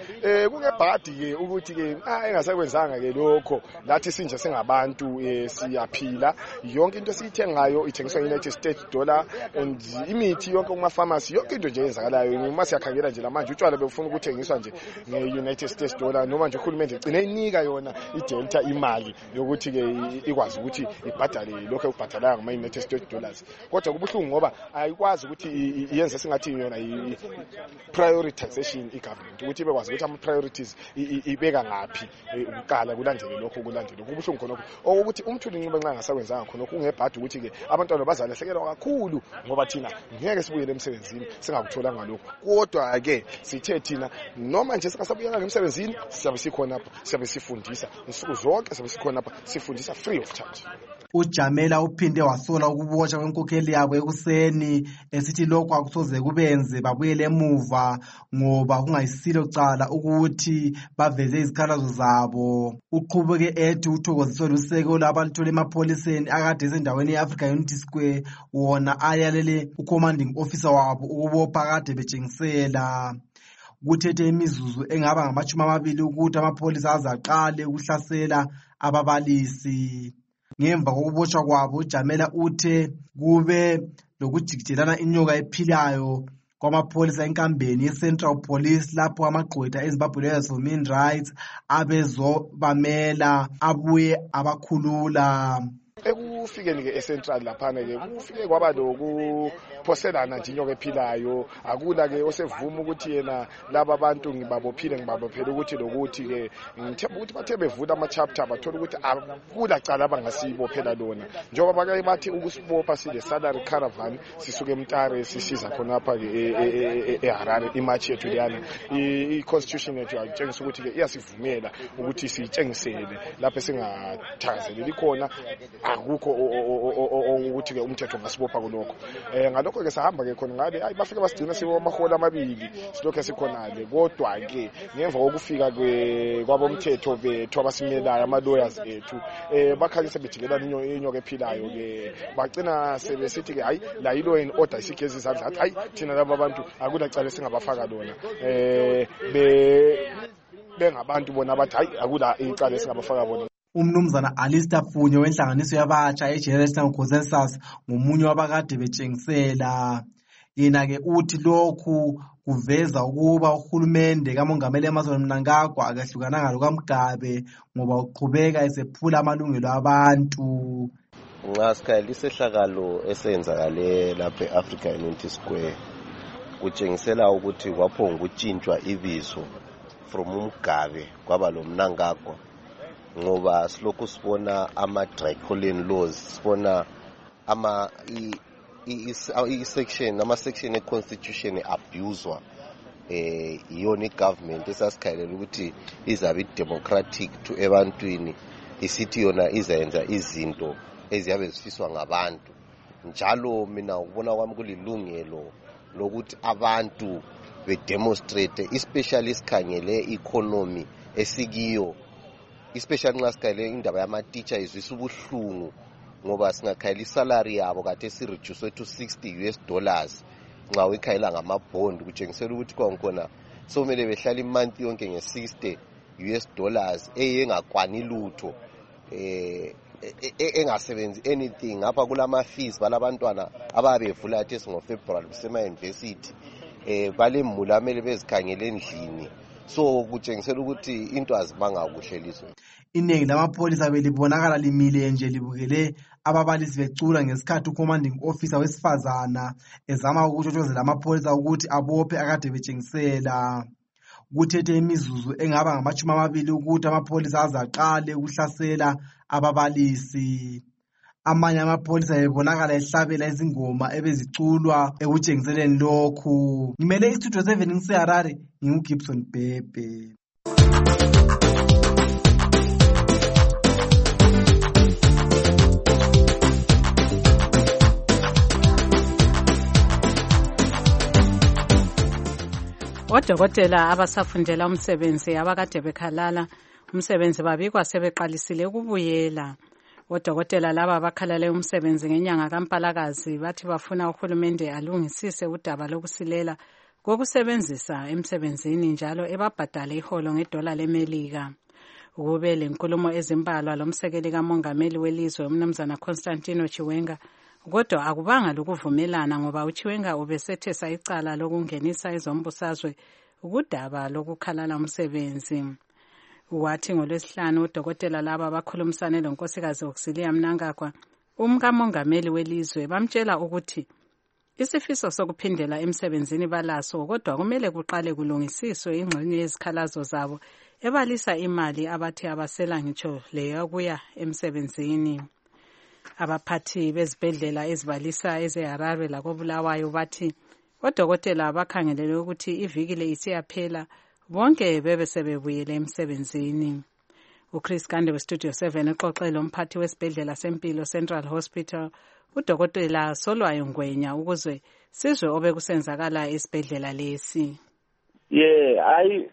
Speaker 3: eh kungebhadi ke ukuthi ke engasekwenzanga ke lokho lathi sinje singabantu siyaphila yonke into siyithengayo ithengiswa e-United States dollar and imithi yonke kuma pharmacy yonke into nje yenzakalayo uma siyakhangela nje lamanje utshwala befuna ukuthengiswa nje nge-United States dollar noma nje uhulumende igcine inika yona i-Delta imali yokuthi ke ikwazi ukuthi ibhadale lokho ekubhadalayo ngama-United States dollars kodwa kubuhlungu ngoba ayikwazi ukuthi iyenze singathi yona i-prioritization i-government ukuthi bekwazi ukuthi ama-priorities ibeka ngaphi ukuqala kulandele lokho kulandele kubuhlungu khonokho okuthi umthuli Ncube nxa ngasakwenzanga khonokho ungebhadi ukuthi-ke abantwana bazalahlekelwa kakhulu ngoba thina ngeke sibuyele emsebenzini singakutholanga lokho kodwa-ke sithe thina noma nje singasabuyelanga emsebenzini siyabe sikhona apha siyabe sifundisa nsuku zonke siyabe sikhona apha sifundisa free of charge.
Speaker 24: uJamela uphinde wasola ukubotshwa kwenkokheli yabo ekuseni esithi lokho akusoze kubenze babuyele emuva ngoba kungayisilo cala ukuthi baveze izikhalazo zabo. Uqhubeke ethi uthokoziswe luseko labaluthola emapholiseni akade esendaweni ye-Africa Unity Square wona ayalele ucommanding officer wabo ukubopha kade betshengisela. Kuthethe imizuzu engaba ngamashumi amabili ukuthi amapholisa azaqale ukuhlasela ababalisi. Ngemva kokubotshwa kwabo uJamela uthe kube lokujikijelana inyoka ephilayo kwamapholisa enkambeni ye-Central Police lapho amagqwetha eZimbabwe Lawyers for Human Rights abezobamela abuye abakhulula.
Speaker 3: Ekufikeni ke eCentral laphana ke kufike kwaba lokuphoselana nje inyoka ephilayo akula ke osevuma ukuthi yena laba abantu ngibabophile ngibabophele ukuthi lokuthi ke ngithemba ukuthi bathe bevuda ama chapter bathola ukuthi akula cala abangasibophela lona njengoba bake bathi ukusibopha sile salary caravan sisuke eMtare sisiza khona apha ke eHarare imatch yethu leyana i-constitution yethu yatshengisa ukuthi ke iyasivumela ukuthi sitshengisele lapho singathakazeleli khona akukho ukuthi ke umthetho ngasibopha kulokho eh ngalokho ke sahamba ke khona ngale ayi bafika basigcina sibo amahola amabili silokho sikhonale kodwa ke ngemva kokufika kwe kwabomthetho bethu abasimelayo ama lawyers ethu eh bakhalise bejikelana inyoka ephilayo ke bagcina sebesithi ke hayi la ilo in order isigezi izandla athi hayi thina laba abantu akulacala singabafaka lona eh be bengabantu bona bathi hayi akula icala singabafaka bona.
Speaker 24: Umnumzana Alistair Funye wenhlanganiso yabatsha eGenerational Consensus ngomunye wabakade betshengisela. Yena ke uthi lokhu kuveza ukuba uhulumende kaMongameli Emmerson Mnangagwa akahlukananga lokaMgabe ngoba uqhubeka esephula amalungelo abantu.
Speaker 6: Nxa sikhayela isehlakalo esenzakale lapha eAfrica Unity Square kutshengisela ukuthi kwaphonga ukutshintshwa ibizo from uMgabe kwaba lo Mnangagwa ngoba silokhu sibona ama-Draconian laws sibona ama i-section ama-section e-constitution abuswa eh iyona i-government esasikhayelela ukuthi izabe i-democratic to ebantwini isithi yona izayenza izinto eziyabe zifiswa ngabantu njalo mina ukubona kwami kulilungelo lokuthi abantu be-demonstrate especially sikhangele economy esikiyo especially nxa sikhayele indaba yama-teacher izwisa ubuhlungu ngoba singakhayela isalary yabo kade sireduce to sixty U S dollars nxa uyikhayela ngamabond kutshengisela ukuthi kwakhona somele behlala imonth yonke nge-sixty U S dollars eyengakwani lutho eh engasebenzi anything ngapha kulama fees balabantwana ababevula athi singoFebruary kusema university eh balemula amele bezikhangele endlini so kutshengisela ukuthi into azibanga kuhle lizo.
Speaker 24: Iningi lamapholisa belibonakala limile nje libukele ababalisi becula ngesikhathi ucommanding officer wesifazana ezama ukutshotshozela amapholisa ukuthi abophe akade betshengisela. Kuthethe imizuzu engaba ngamashumi amabili ukuthi amapholisa azaqale ukuhlasela ababalisi. Amanye amapholisa ebonakala ehlabela izingoma ebeziculwa ekutshengiseleni lokhu. Ngimele istudio seven ngiseHarare nginguGibson Bhebhe.
Speaker 2: Odokotela abasafundela umsebenzi abakade bekhalala umsebenzi babikwa sebeqalisile ukubuyela. Odokotela laba bakhalale umsebenzi ngenyanga kaMpalakazi bathi bafuna uhulumende alungisise udaba lokusilela kokusebenzisa emsebenzini njalo ebabhadale iholo ngedola leMelika. Ukube le nkulumo ezimbalwa lomsekeli kamongameli welizwe umnumzana Constantino Chiwenga, kodwa akubanga lokuvumelana ngoba uChiwenga ubesethesa icala lokungenisa izombusazwe ukudaba lokukhalala umsebenzi. Wathi ngolwesihlanu udokotela laba bakhulumisane lonkosikazi Auxilia Mnangagwa, umkamongameli welizwe, bamtshela ukuthi isifiso sokuphindela emsebenzini balaso, kodwa kumele kuqale kulungisiswe ingxenye yezikhalazo zabo ebalisa imali abathi abasela ngitsho leyo kuya emsebenzini. Abaphathi bezibhedlela ezibalisa ezeHarare lakobulawayo bathi odokotela bakhangelele ukuthi iviki le isiyaphela bonke bebe sebebuyele emsebenzini. uChris Gande weStudio seven exoxele umphathi wesibhedlela sempilo Central Hospital udokotela Solwayo Ngwenya ukuze sizwe obekusenzakala esibhedlela lesi.
Speaker 8: Yeah, hayi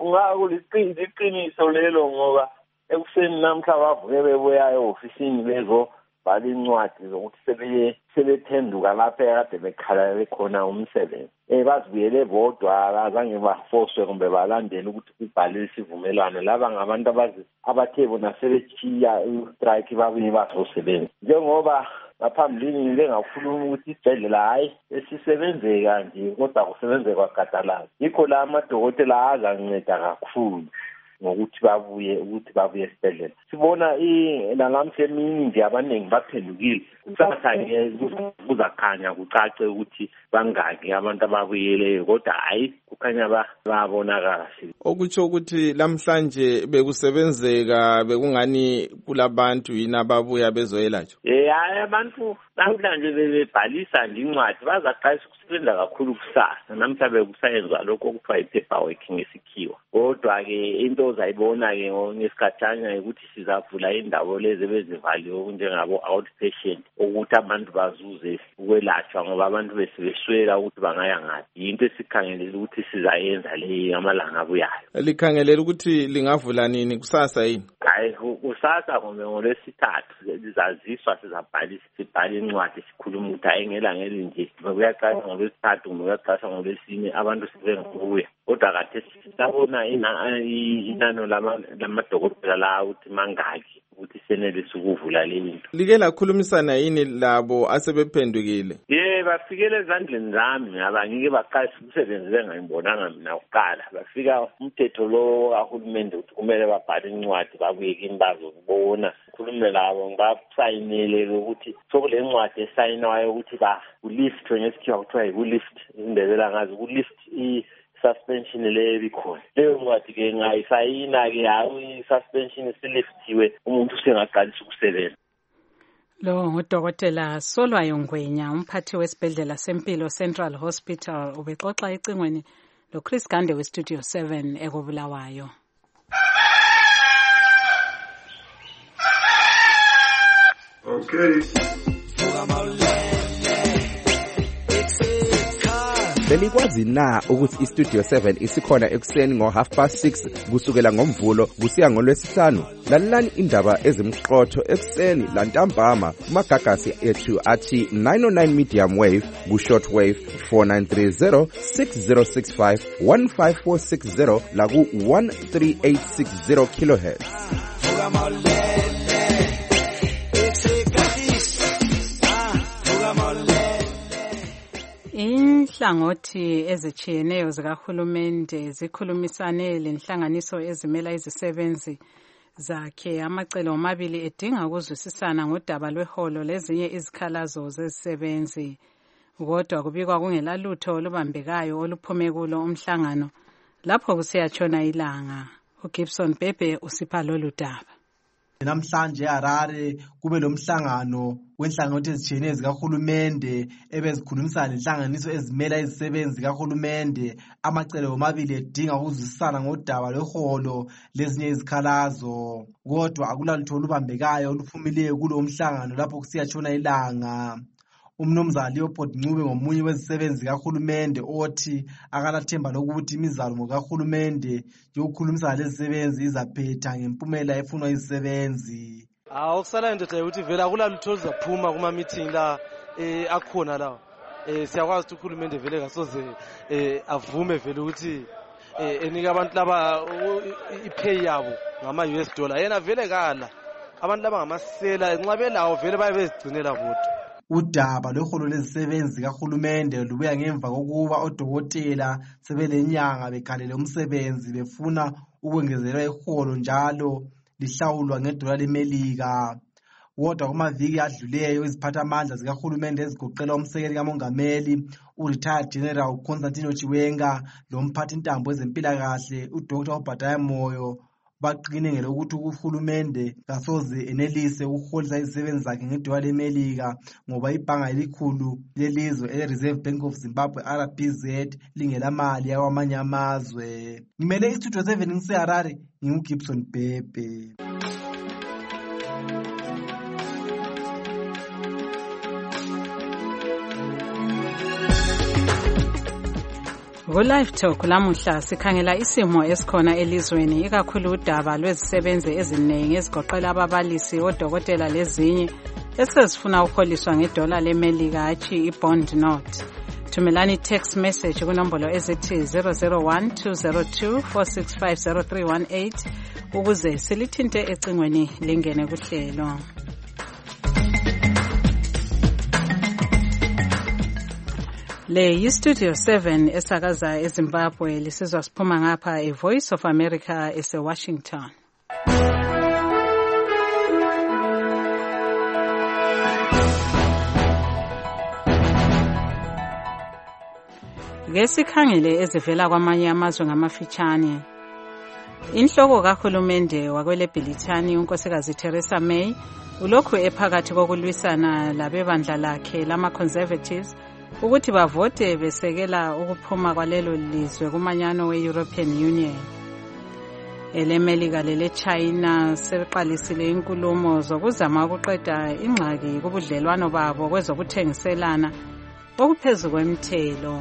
Speaker 8: kungakuliqiniso lelo ngoba ekuseni namhla bavuke bebuya e-ofisini bezo bhala incwadi zokuthi sebeye sebephenduka lapha ekade bekhalale khona umsebenzi. Eh bazibuyele bodwa abazange bafoswe kumbe balandele ukuthi kubhalwe isivumelwano. Laba ngabantu abazi abathe bona sebechiya i-strike babuye bazosebenza. Njengoba ngaphambilini ngike ngakhuluma ukuthi isibhedlela hayi esisebenzeka nje kodwa kusebenzeka kagadalazi. Yikho la amadokotela azanceda kakhulu ngokuthi babuye ukuthi babuye esibhedlela. Sibona ilamhla emini nje abaningi baphendukile. Kusasa ke kuzakhanya kucace ukuthi bangaki abantu ababuyeleyo kodwa hayi kukhanya babonakala.
Speaker 1: Okutsho ukuthi lamhlanje bekusebenzeka bekungani kulabantu yini ababuya bezoyelatshwa.
Speaker 8: Eh hayi abantu namhlanje bebhalisa nje incwadi bazaqala ukusebenza kakhulu kusasa. Namhla bekusayenzwa lokho okuthiwa i-paper work ngesikhiwa. Kodwa ke into ozayibona ke ngesikhathanya ukuthi sizavula indawo lezi bezivaliwe okunjengabo outpatient ukuthi abantu bazuze ukwelatshwa ngoba abantu besebeswela ukuthi bangaya ngathi. Yinto esikhangelela ukuthi sizayenza le amalanga abuyayo.
Speaker 1: Likhangelela ukuthi lingavula nini kusasa yini?
Speaker 8: Hayi kusasa kumbe ngolwesithathu sizaziswa sizabhalisa sibhale incwadi sikhuluma ukuthi ayengela ngeli nje bekuyaqala ngolwesithathu kumbe kuyaqala ngolwesine abantu sibenguye. Kodwa kade sisabona inano lamadokotela la ukuthi mangaki ukuthi senelise ukuvula le into.
Speaker 1: Like lakhulumisana yini labo asebephendukile?
Speaker 8: Ye bafikele ezandleni zami abangike baqala umsebenzi bengayibonanga mina uqala. Bafika umthetho lo kahulumende ukuthi kumele babhale incwadi babuye kimbazo ukubona. Khulume labo ngibasayinele ukuthi sokule ncwadi esayinayo ukuthi ba ulift ngesikhiwa kuthiwa yi-lift indebela ngazi ulift i suspension le bikhona. Leyo ncwadi ke ngayisayina ke hawo i-suspension siliftiwe umuntu usengaqalisa ukusebenza.
Speaker 2: Lo ngudokotela Solwayo Ngwenya umphathi wesibhedlela sempilo Central Hospital ubexoxa ecingweni loChris Gande weStudio seven ekobulawayo.
Speaker 10: Okay. Belikwazi na ukuthi iStudio seven isikhona ekuseni ngo half past six kusukela ngomvulo kusiya ngolwesihlanu? Lalelani indaba ezimqotho ekuseni lantambama kumagagasi ethu athi nine oh nine medium wave ku short wave four nine three zero six zero six five one five four six zero la ku one three eight six zero kilohertz.
Speaker 2: Inhlangothi ezitshiyeneyo zikahulumende zikhulumisane lenhlanganiso ezimela izisebenzi zakhe amacele omabili edinga ukuzwisisana ngodaba lweholo lezinye izikhalazo zezisebenzi. Kodwa kubikwa kungelalutho olubambekayo oluphume kulo umhlangano lapho kusiyatshona ilanga. uGibson Bebe usipha lolu daba.
Speaker 24: Namhlanje eHarare kube lomhlangano wenhlangothi ezitshiyeneyo zikahulumende ebezikhulumisana lenhlanganiso ezimela izisebenzi zikahulumende amacele omabili edinga ukuzwisisana ngodaba lweholo lezinye izikhalazo. Kodwa akulalutho olubambekayo oluphumileyo kulo mhlangano lapho kusiyatshona ilanga. Umnumzana Leopold Ncube ngomunye wezisebenzi zikahulumende othi akalathemba lokuthi imizamo kahulumende yokukhulumisana lezisebenzi izaphetha ngempumela efunwa izisebenzi.
Speaker 13: Ah okusala nje ukuthi vela akulalutho oluzaphuma kuma meeting la eh akhona lawo.
Speaker 12: eh siyakwazi ukuthi uhulumende vele kasoze eh avume vele ukuthi eh enika abantu laba ipay yabo ngama U S dollar yena vele kala abantu laba ngamasela enxabelawo vele baye bezigcinela bodwa.
Speaker 24: Udaba lweholo lezisebenzi kahulumende lubuya ngemva kokuba odokotela sebelenyanga bekhalele umsebenzi befuna ukwengezelwa iholo njalo lihlawulwa ngedola leMelika. Kodwa kumaviki adluleyo iziphathamandla zikahulumende ezigoqela umsekeli kamongameli u-retired General Constantino Chiwenga lomphathintambo wezempilakahle uDr Obadiah Moyo baqine ngelokuthi uhulumende kasoze enelise ukuholisa izisebenzi zakhe ngedola leMelika ngoba ibhanga elikhulu lelizwe ele-Reserve Bank of Zimbabwe R B Z lingelamali yakwamanye amazwe. Ngimele istudio seven ngiseHarare, nginguGibson Bhebhe.
Speaker 2: Ku-Live Talk lamuhla sikhangela isimo esikhona elizweni ikakhulu udaba lwezisebenzi eziningi ezigoqela ababalisi, odokotela lezinye esezifuna ukuholiswa ngedola leMelika hatshi i-bond note. Thumelani text message kunombolo ezithi zero zero one two zero two four six five zero three one eight ukuze silithinte ecingweni lingene kuhlelo. Le yi-Studio seven esakaza eZimbabwe lisizwa siphuma ngapha e-Voice of America ese-Washington. Ngesikhangele ezivela kwamanye amazwe ngamafitshane. Inhloko kahulumende wakwele Britani unkosikazi Theresa May ulokhu ephakathi kokulwisana labebandla lakhe lama-Conservatives ukuthi bavote besekela ukuphuma kwalelo lizwe kumanyano we-European Union. EleMelika lele-China seqalisile inkulumo zokuzama ukuqeda ingxaki kubudlelwano babo kwezokuthengiselana okuphezu kwemithelo.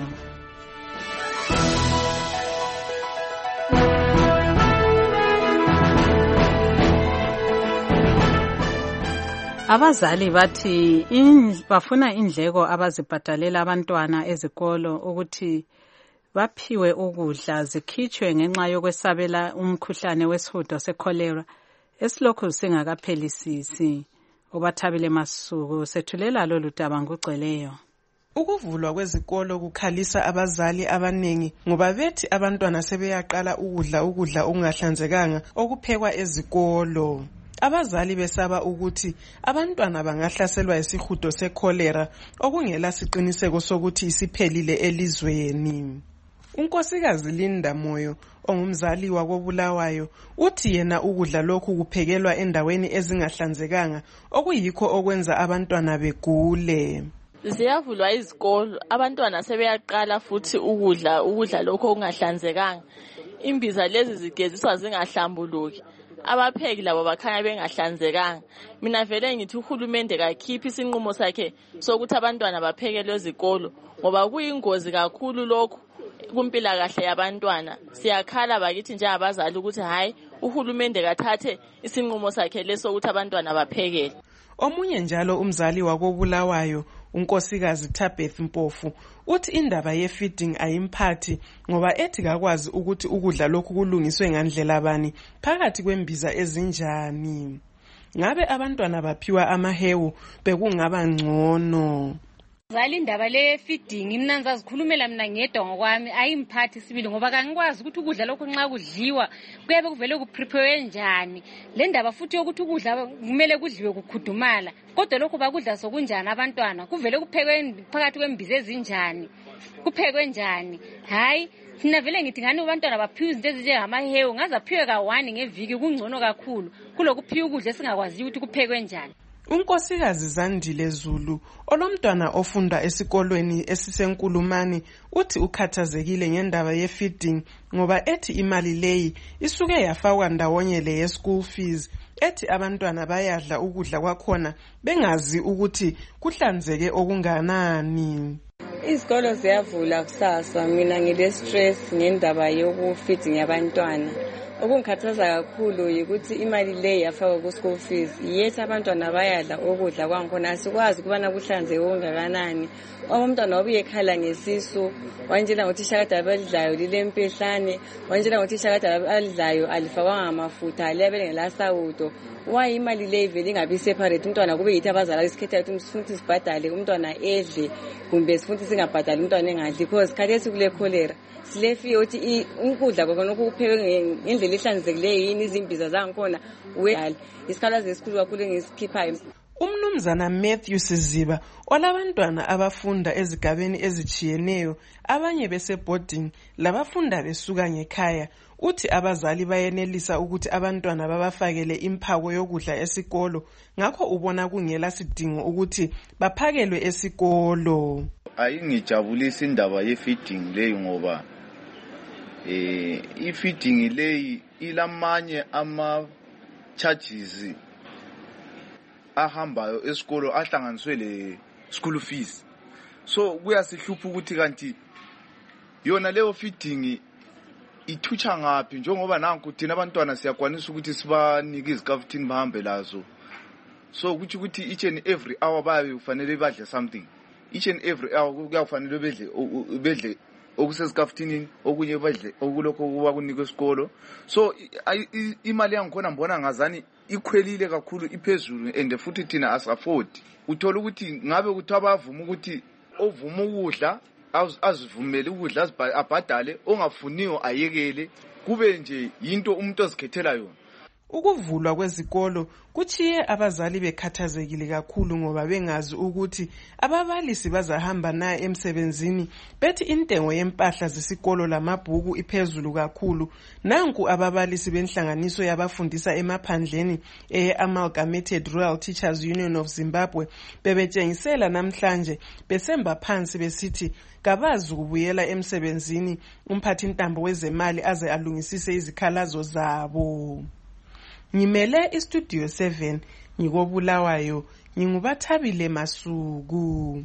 Speaker 2: Abazali bathi in, bafuna indleko abazibhadalela abantwana ezikolo ukuthi baphiwe ukudla zikhitshwe ngenxa yokwesabela umkhuhlane wesihudo secholera esilokhu singakaphelisisi. Obathabile Masuku sethulela lolu daba ngugcweleyo.
Speaker 13: Ukuvulwa kwezikolo kukhalisa abazali abanengi ngoba bethi abantwana sebeyaqala ukudla ukudla okungahlanzekanga okuphekwa ezikolo. Abazali besaba ukuthi abantwana bangahlaselwa isihudo secholera okungela siqiniseko sokuthi isiphelile elizweni. Unkosikazi Linda Moyo ongumzali wakobulawayo uthi yena ukudla lokhu kuphekelwa endaweni ezingahlanzekanga okuyikho okwenza abantwana begule.
Speaker 14: Ziyavulwa izikolo, abantwana sebeyaqala futhi ukudla ukudla lokho okungahlanzekanga. Imbiza lezi zigeziswa zingahlambuluki. Abapheki labo bakhanya bengahlanzekanga. Mina vele ngithi uhulumende kakhiphi isinqumo sakhe sokuthi abantwana baphekelwe ezikolo ngoba kuyingozi kakhulu lokho kumpilakahle yabantwana. Siyakhala bakithi nje abazali ukuthi hayi uhulumende kathathe isinqumo sakhe leso ukuthi abantwana baphekelwe.
Speaker 13: Omunye njalo umzali wakobulawayo unkosikazi Tabeth Mpofu uthi indaba ye-feeding ayimphathi ngoba ethi kakwazi ukuthi ukudla lokhu kulungiswe ngandlela bani phakathi kwembiza ezinjani. Ngabe abantwana baphiwa amahewu bekungaba ngcono.
Speaker 15: Zali indaba le feeding mina ngizazikhulumela mina ngedwa ngokwami ayimphathi sibili ngoba kangikwazi ukuthi ukudla lokho nxa kudliwa kuyabe kuvele kuprepare njani. Le ndaba futhi yokuthi ukudla kumele kudliwe kukhudumala kodwa lokho bakudla sokunjani abantwana kuvele kuphekwe phakathi kwembiza ezinjani kuphekwe njani. Hayi thina vele ngithi ngani abantwana baphiwe izinto ezinjengamahewu ngazaphiwe ka-one ngeviki kungcono kakhulu kulokuphiwa ukudla esingakwazi ukuthi kuphekwe njani.
Speaker 13: Unkosikazi Zandile Zulu olomntwana ofunda esikolweni esisenkulumani uthi ukhathazekile ngendaba ye-feeding ngoba ethi imali leyi isuke yafakwa ndawonye le ye-school fees ethi abantwana bayadla ukudla kwakhona bengazi ukuthi kuhlanzeke okunganani.
Speaker 25: Izikolo ziyavula kusasa mina ngile stress ngendaba yoku-feeding yabantwana
Speaker 9: Okungikhathaza kakhulu ukuthi imali le yafakwa ku-school fees. Yethi abantwana bayadla ukudla kwangikhona asikwazi ukubana kuhlanzeke okungakanani. Umntwana obuye ekhala ngesisu, wanjela ngothisha kade abalidlayo lilempehlane, wanjela ngothisha kade abalidlayo alifakwanga amafutha, aliyabele ngelasawudo. Why imali le ivele ingabi separate umntwana kube yithi abazali isikhetha ukuthi sifuthi sibhadale umntwana edle kumbe sifuthi singabhadali umntwana engadli because khathesi kule cholera silefi ukuthi ukudla kokona okuphekwe ngendlela ehlanzekileyo yini izimbiza zangikhona uyali isikhalazo esikhulu kakhulu engisikhiphayo.
Speaker 13: Umnumzana Matthew Siziba olabantwana abafunda ezigabeni ezichiyeneyo abanye bese boarding labafunda besuka ngekhaya uthi abazali bayenelisa ukuthi abantwana babafakele imphako yokudla esikolo ngakho ubona kungela sidingo ukuthi baphakelwe esikolo.
Speaker 11: Ayingijabulisa indaba ye feeding leyo ngoba eh i feeding leyi ilamanye ama charges ahambayo esikolo ahlanganiswe le school fees. So kuyasihlupha ukuthi kanti yona leyo feeding ithutsha ngaphi njengoba nanku thina abantwana siyakwanisa ukuthi sibanike izikafuthini bahambe lazo. So ukuthi ukuthi each and every hour baye ufanele badle something. Each and every hour kuyafanele bedle bedle okusesikafuthini okunye badle okulokho kuba kunikwe esikolo. So imali yangikhona mbona ngazani ikhwelile kakhulu iphezulu and futhi thina as afford. Uthola ukuthi ngabe kuthi abavuma ukuthi ovuma ukudla azivumele ukudla abhadale ongafuniyo ayekele kube nje into umuntu ozikhethela yona.
Speaker 13: Ukuvulwa kwezikolo kuchiye abazali bekhathazekile kakhulu ngoba bengazi ukuthi ababalisi bazahamba naye emsebenzini bethi intengo yempahla zesikolo lamabhuku iphezulu kakhulu. Nanku ababalisi benhlanganiso yabafundisa emaphandleni e-Amalgamated Rural Teachers Union of Zimbabwe bebetshengisela namhlanje besemba phansi besithi kabazi ukubuyela emsebenzini umphathi ntambo wezemali aze alungisise izikhalazo zabo. Ngimele istudio seven ngikobulawayo ngingubathabile Masuku.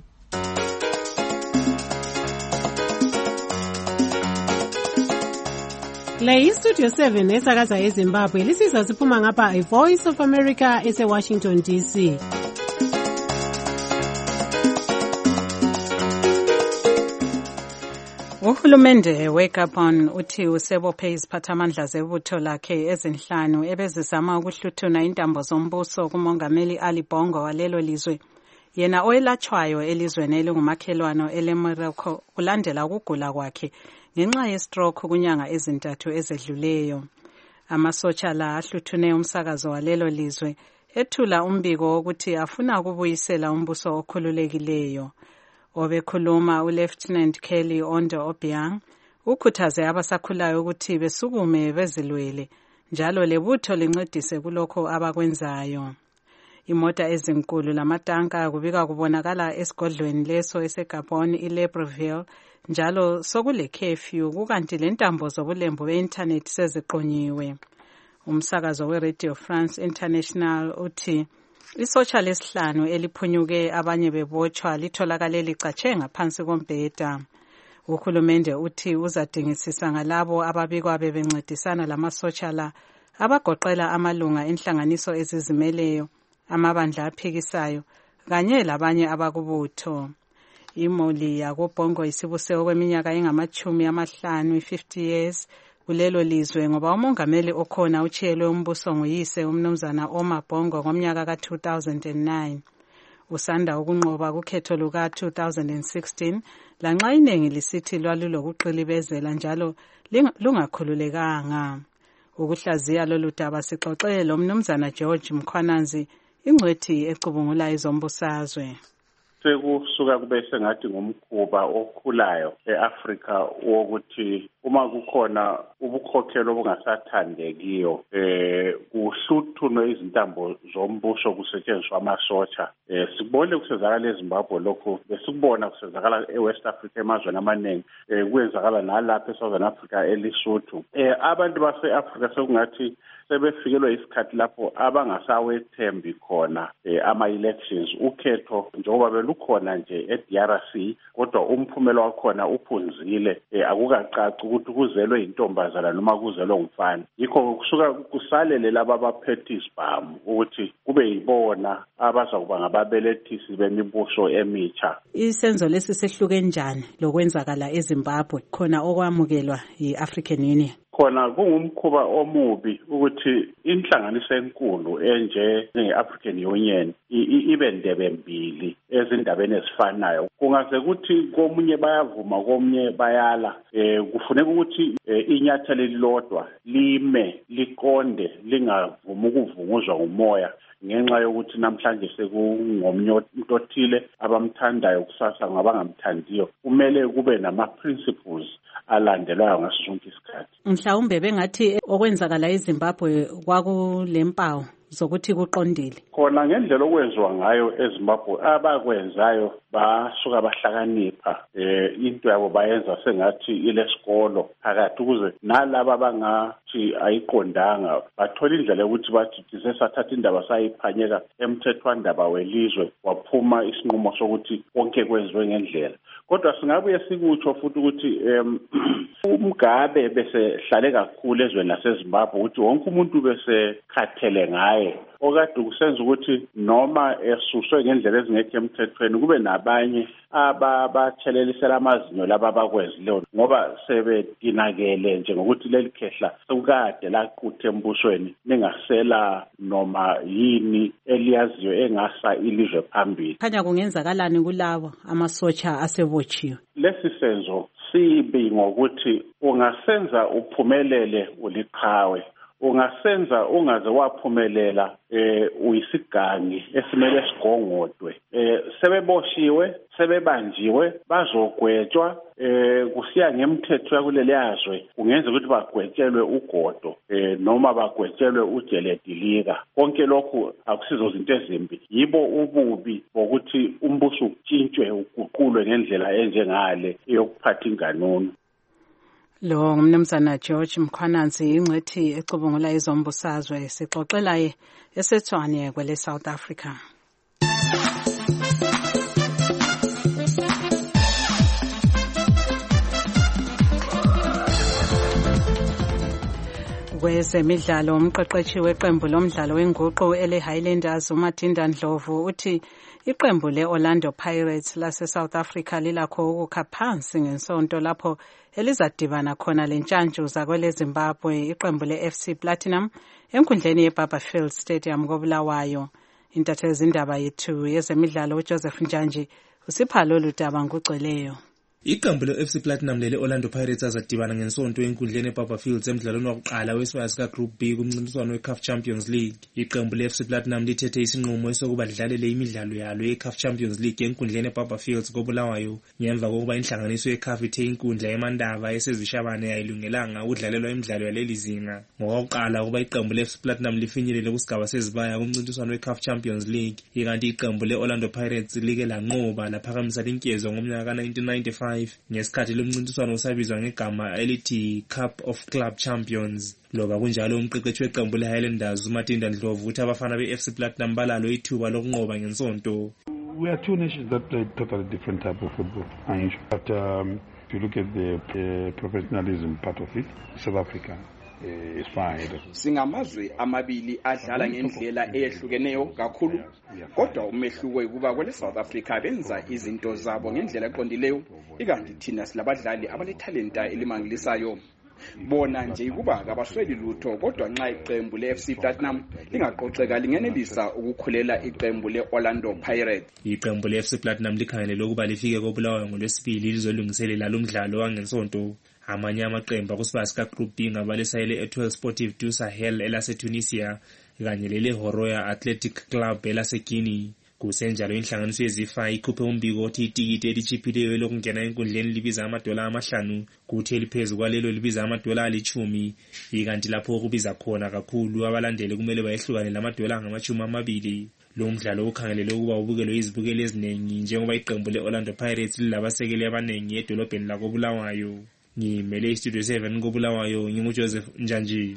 Speaker 16: Le istudio seven esakaza eZimbabwe lisiza siphuma ngapha iVoice of America ese Washington D C.
Speaker 2: Uhulumende weGabon uthi usebophe iziphathamandla zebutho lakhe ezinhlanu ebezizama ukuhluthuna intambo zombuso kumongameli Ali Bongo walelo lizwe. Yena oyelatshwayo elizweni elingumakhelwano eleMorocco kulandela ukugula kwakhe ngenxa ye-stroke kunyanga ezintathu ezedluleyo. Amasotsha la ahluthune umsakazo walelo lizwe ethula umbiko wokuthi afuna ukubuyisela umbuso okhululekileyo. Obekhuluma uLieutenant Kelly Ondo Obiang ukhuthaze abasakhulayo ukuthi besukume bezilwele njalo lebutho lincedise kulokho abakwenzayo. Imota ezinkulu lamatanka kubika kubonakala esigodlweni leso eseGabon iLibreville njalo sokule curfew kukanti lentambo zobulembu be-internet seziqonyiwe. Umsakazo weRadio France International uthi isotsha lesihlanu eliphunyuke abanye bebotshwa litholakale licatshe ngaphansi kombheda. Uhulumende uthi uzadingisisa ngalabo ababikwa bebencedisana lamasotsha la abagoqela amalunga enhlanganiso ezizimeleyo, amabandla aphikisayo kanye labanye abakubutho. Imoli yakoBongo isibuse okweminyaka engamachumi amahlanu fifty years kulelo lizwe ngoba umongameli okhona uchiyelwe umbuso nguyise umnumzana Omar Bongo ngomnyaka ka two thousand nine. Usanda ukunqoba kukhetho luka two thousand sixteen lanxa iningi lisithi lwalulokuqilibezela njalo lungakhululekanga. Ukuhlaziya lolu daba sixoxe lo mnumzana George Mkhwananzi ingcwethi ecubungula izombusazwe.
Speaker 17: Sekusuka kube sengathi ngomkhuba okhulayo eAfrika wokuthi uma kukhona ubukhokhelo obungasathandekiyo eh kuhluthunwe izintambo zombuso kusetshenziswa amasotsha. Eh sibone kusezakala eZimbabwe lokho besikubona kusezakala eWest Africa emazweni amaningi eh kwenzakala nalapha eSouthern Africa eLesotho. Eh abantu baseAfrika sekungathi sebefikelwe isikhathi lapho abangasawethembi khona eh, ama-elections ukhetho njengoba belukhona nje e-D R C kodwa umphumela wakhona uphunzile eh, akukacaci ukuthi kuzelwe intombazana noma kuzelwe umfana. Yikho kusuka kusalele laba abaphethe isibhamu ukuthi kube yibona abazakuba ngababelethisi bemibuso emitsha.
Speaker 2: Isenzo lesi sehluke njani lokwenzakala eZimbabwe khona okwamukelwa yi-African Union?
Speaker 17: Khona kungumkhuba omubi ukuthi inhlanganiso enkulu enje nge-African Union ibe ndebe mbili ezindabeni ezifanayo. Kungaze kuthi komunye bayavuma komunye bayala, eh kufuneka ukuthi inyathelo elilodwa lime liqonde lingavuma ukuvunguzwa umoya ngenxa yokuthi namhlanje sekungomnye umuntu othile abamthandayo kusasa ngabangamthandiyo. Kumele kube nama principles alandelwayo ngaso sonke isikhathi.
Speaker 2: Mhlawumbe bengathi okwenzakala eZimbabwe kwakulempawu zokuthi kuqondile.
Speaker 17: Khona ngendlela okwenziwa ngayo eZimbabwe abakwenzayo basuka bahlakanipha eh into yabo bayenza sengathi ilesikolo phakathi ukuze nalabo abangathi ayiqondanga bathola indlela yokuthi bathi sesathatha indaba sayiphanyeka emthethwandaba welizwe waphuma isinqumo sokuthi konke kwenziwe ngendlela. Kodwa singabuye sikutsho futhi ukuthi uMgabe bese hlale kakhulu ezweni laseZimbabwe ukuthi wonke umuntu bese khathele ngaye okade kusenza ukuthi noma esuswe ngendlela ezingekho emthethweni kube nabanye ababathelelisela amazinyo laba bakwezileyo ngoba sebedinakele nje ngokuthi leli khehla sekade laquthe embusweni ningasela noma yini eliyaziyo engasa ilizwe phambili.
Speaker 2: Khanya kungenzakalani kulabo amasotsha asebotshiwe?
Speaker 17: Lesi senzo sibi ngokuthi ungasenza uphumelele uliqhawe, ungasenza ungaze waphumelela eh uyisigangi esimele sigongodwe. Eh sebeboshiwe, sebebanjiwe, bazogwetshwa eh kusiya ngemthetho yakuleli yazwe kungenza ukuthi bagwetshelwe ugodo eh noma bagwetshelwe ujeledilika. Konke lokhu akusizo izinto ezimbi, yibo ububi bokuthi umbuso utshintshwe uguqulwe ngendlela enjengale yokuphatha inganono.
Speaker 2: Lo ngumnumzana George Mkhwananzi ingcethi ecubungula izombusazwe sixoxelaye eseTshwane kwele South Africa. Kwezemidlalo umqeqeshi weqembu lomdlalo wenguqu ele Highlanders uMatinda Ndlovu uthi iqembu leOrlando Pirates lase South Africa lilakho ukukha phansi ngensonto lapho elizadibana khona lentshantshu zakwele Zimbabwe iqembu leF C Platinum enkundleni yeBarberfield Stadium koBulawayo. Intatheli zindaba yethu yezemidlalo uJoseph Njanji usipha lolu daba ngugcweleyo.
Speaker 19: Iqembu le-F C Platinum lele Orlando Pirates azadibana ngensonto enkundleni eBarberfield emidlalweni wokuqala wesibaya sika Group B kumncintiswano weCAF Champions League. Iqembu le-F C Platinum lithethe isinqumo esokuba lidlalele imidlalo yalo yeCAF Champions League enkundleni eBarberfield koBulawayo ngemva kokuba inhlanganiso yeCAF ithe inkundla eMandava esezishabane yayilungelanga ukudlalelwa imidlalo yaleli zinga. Ngokuqala ukuba iqembu le-F C Platinum lifinyelele kusigaba sezibaya kumncintiswano weCAF Champions League, ikanti iqembu le-Orlando Pirates like lanqoba laphakamisa inkezo ngomnyaka ka nineteen ninety-five ngesikhathi lomncintiswano usabizwa ngegama elithi Cup of Club Champions. Loba kunjalo umqeqeshi weqembu leHighlanders uMatinda Ndlovu uthi abafana be-F C Platinum balalo ithuba lokunqoba ngensonto.
Speaker 20: We are two nations that play totally different type of football. But um, if you look at the uh, professionalism part of it, South Africa is far ahead of us.
Speaker 21: Singamazwe amabili adlala ngendlela eyehlukeneyo kakhulu, kodwa umehluko ukuba kwele South Africa benza izinto zabo ngendlela eqondileyo, ikanti thina silabadlali abanetalenta elimangalisayo. Bona nje ukuba kabasweli lutho, kodwa nxa iqembu le-F C Platinum lingaqoqeka lingenelisa ukukhulela iqembu le-Orlando Pirates.
Speaker 19: Iqembu le-F C Platinum likhangelele ukuba lifike koBulawayo ngolwesibili lizolungiselela lo mdlalo wangensonto. Amanye amaqembu kusibaya sika Group B ngabalisa ile Etoile Sportive du Sahel elase-Tunisia kanye lele Horoya Athletic Club elase-Guinea. Kusenjalo inhlanganiso yeZIFA ikhuphe umbiko othi itikiti elichiphileyo lokungena enkundleni libiza amadola amahlanu kuthi eliphezulu kwalelo libiza amadola alithumi, ikanti lapho kubiza khona kakhulu abalandeli kumele bayehlukane lamadola angamashumi amabili. Lo mdlalo ukhangelele ukuba ubukelwe izibukeli eziningi njengoba iqembu leOrlando Pirates lilabasekeli abaningi edolobheni lakoBulawayo. Ngimele iStudio seven koBulawayo, nginguJoseph Njanji.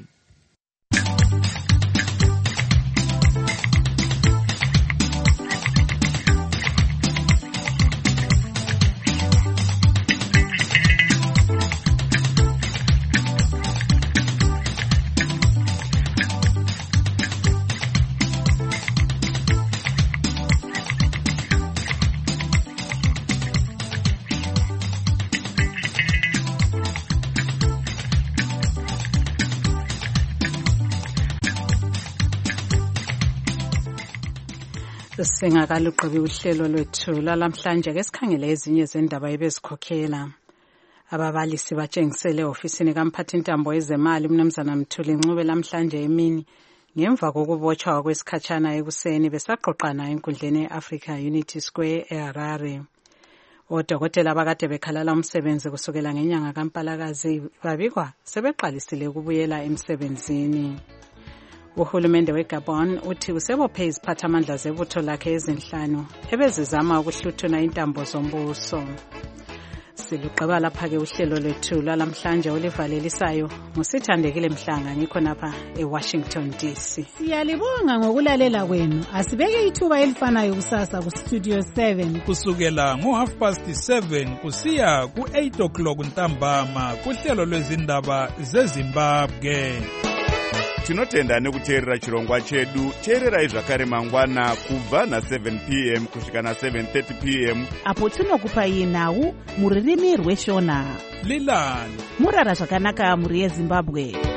Speaker 2: Singakaluqobi uhlelo lwethu lalamhlanje ke sikhangele ezinye zendaba ebezikhokhela. Ababalisi batshengisele ofisini kamphathintambo wezemali umnumzana Mthuli Ncube lamhlanje emini ngemva kokubotshwa kwesikhatshana ekuseni besaqoqana enkundleni eAfrica Unity Square eHarare. Odokotela abakade bekhalala umsebenzi kusukela ngenyanga kaMpalakazi babikwa sebeqalisile ukubuyela emsebenzini. Uhulumende weGabon uthi usebophe iziphathamandla zebutho lakhe ezinhlanu ebezizama ukuhluthuna intambo zombuso. Siluqaba lapha ke uhlelo lwethu lalamhlanje olivalelisayo ngusithandekile Mhlanga ngikho napha eWashington D C.
Speaker 16: Siyalibonga ngokulalela kwenu. Asibeke ithuba elifanayo kusasa ku Studio seven
Speaker 4: kusukela ngo half past seven kusiya ku eight o'clock ntambama kuhlelo lwezindaba zeZimbabwe.
Speaker 7: Tinotenda nekuteerera chirongwa chedu. Teererai zvakare mangwana kubva na seven p m kusvika na seven thirty p m
Speaker 18: apo tinokupai nhau muririmi rweshona.
Speaker 4: Lilani
Speaker 18: murara zvakanaka muri yeZimbabwe.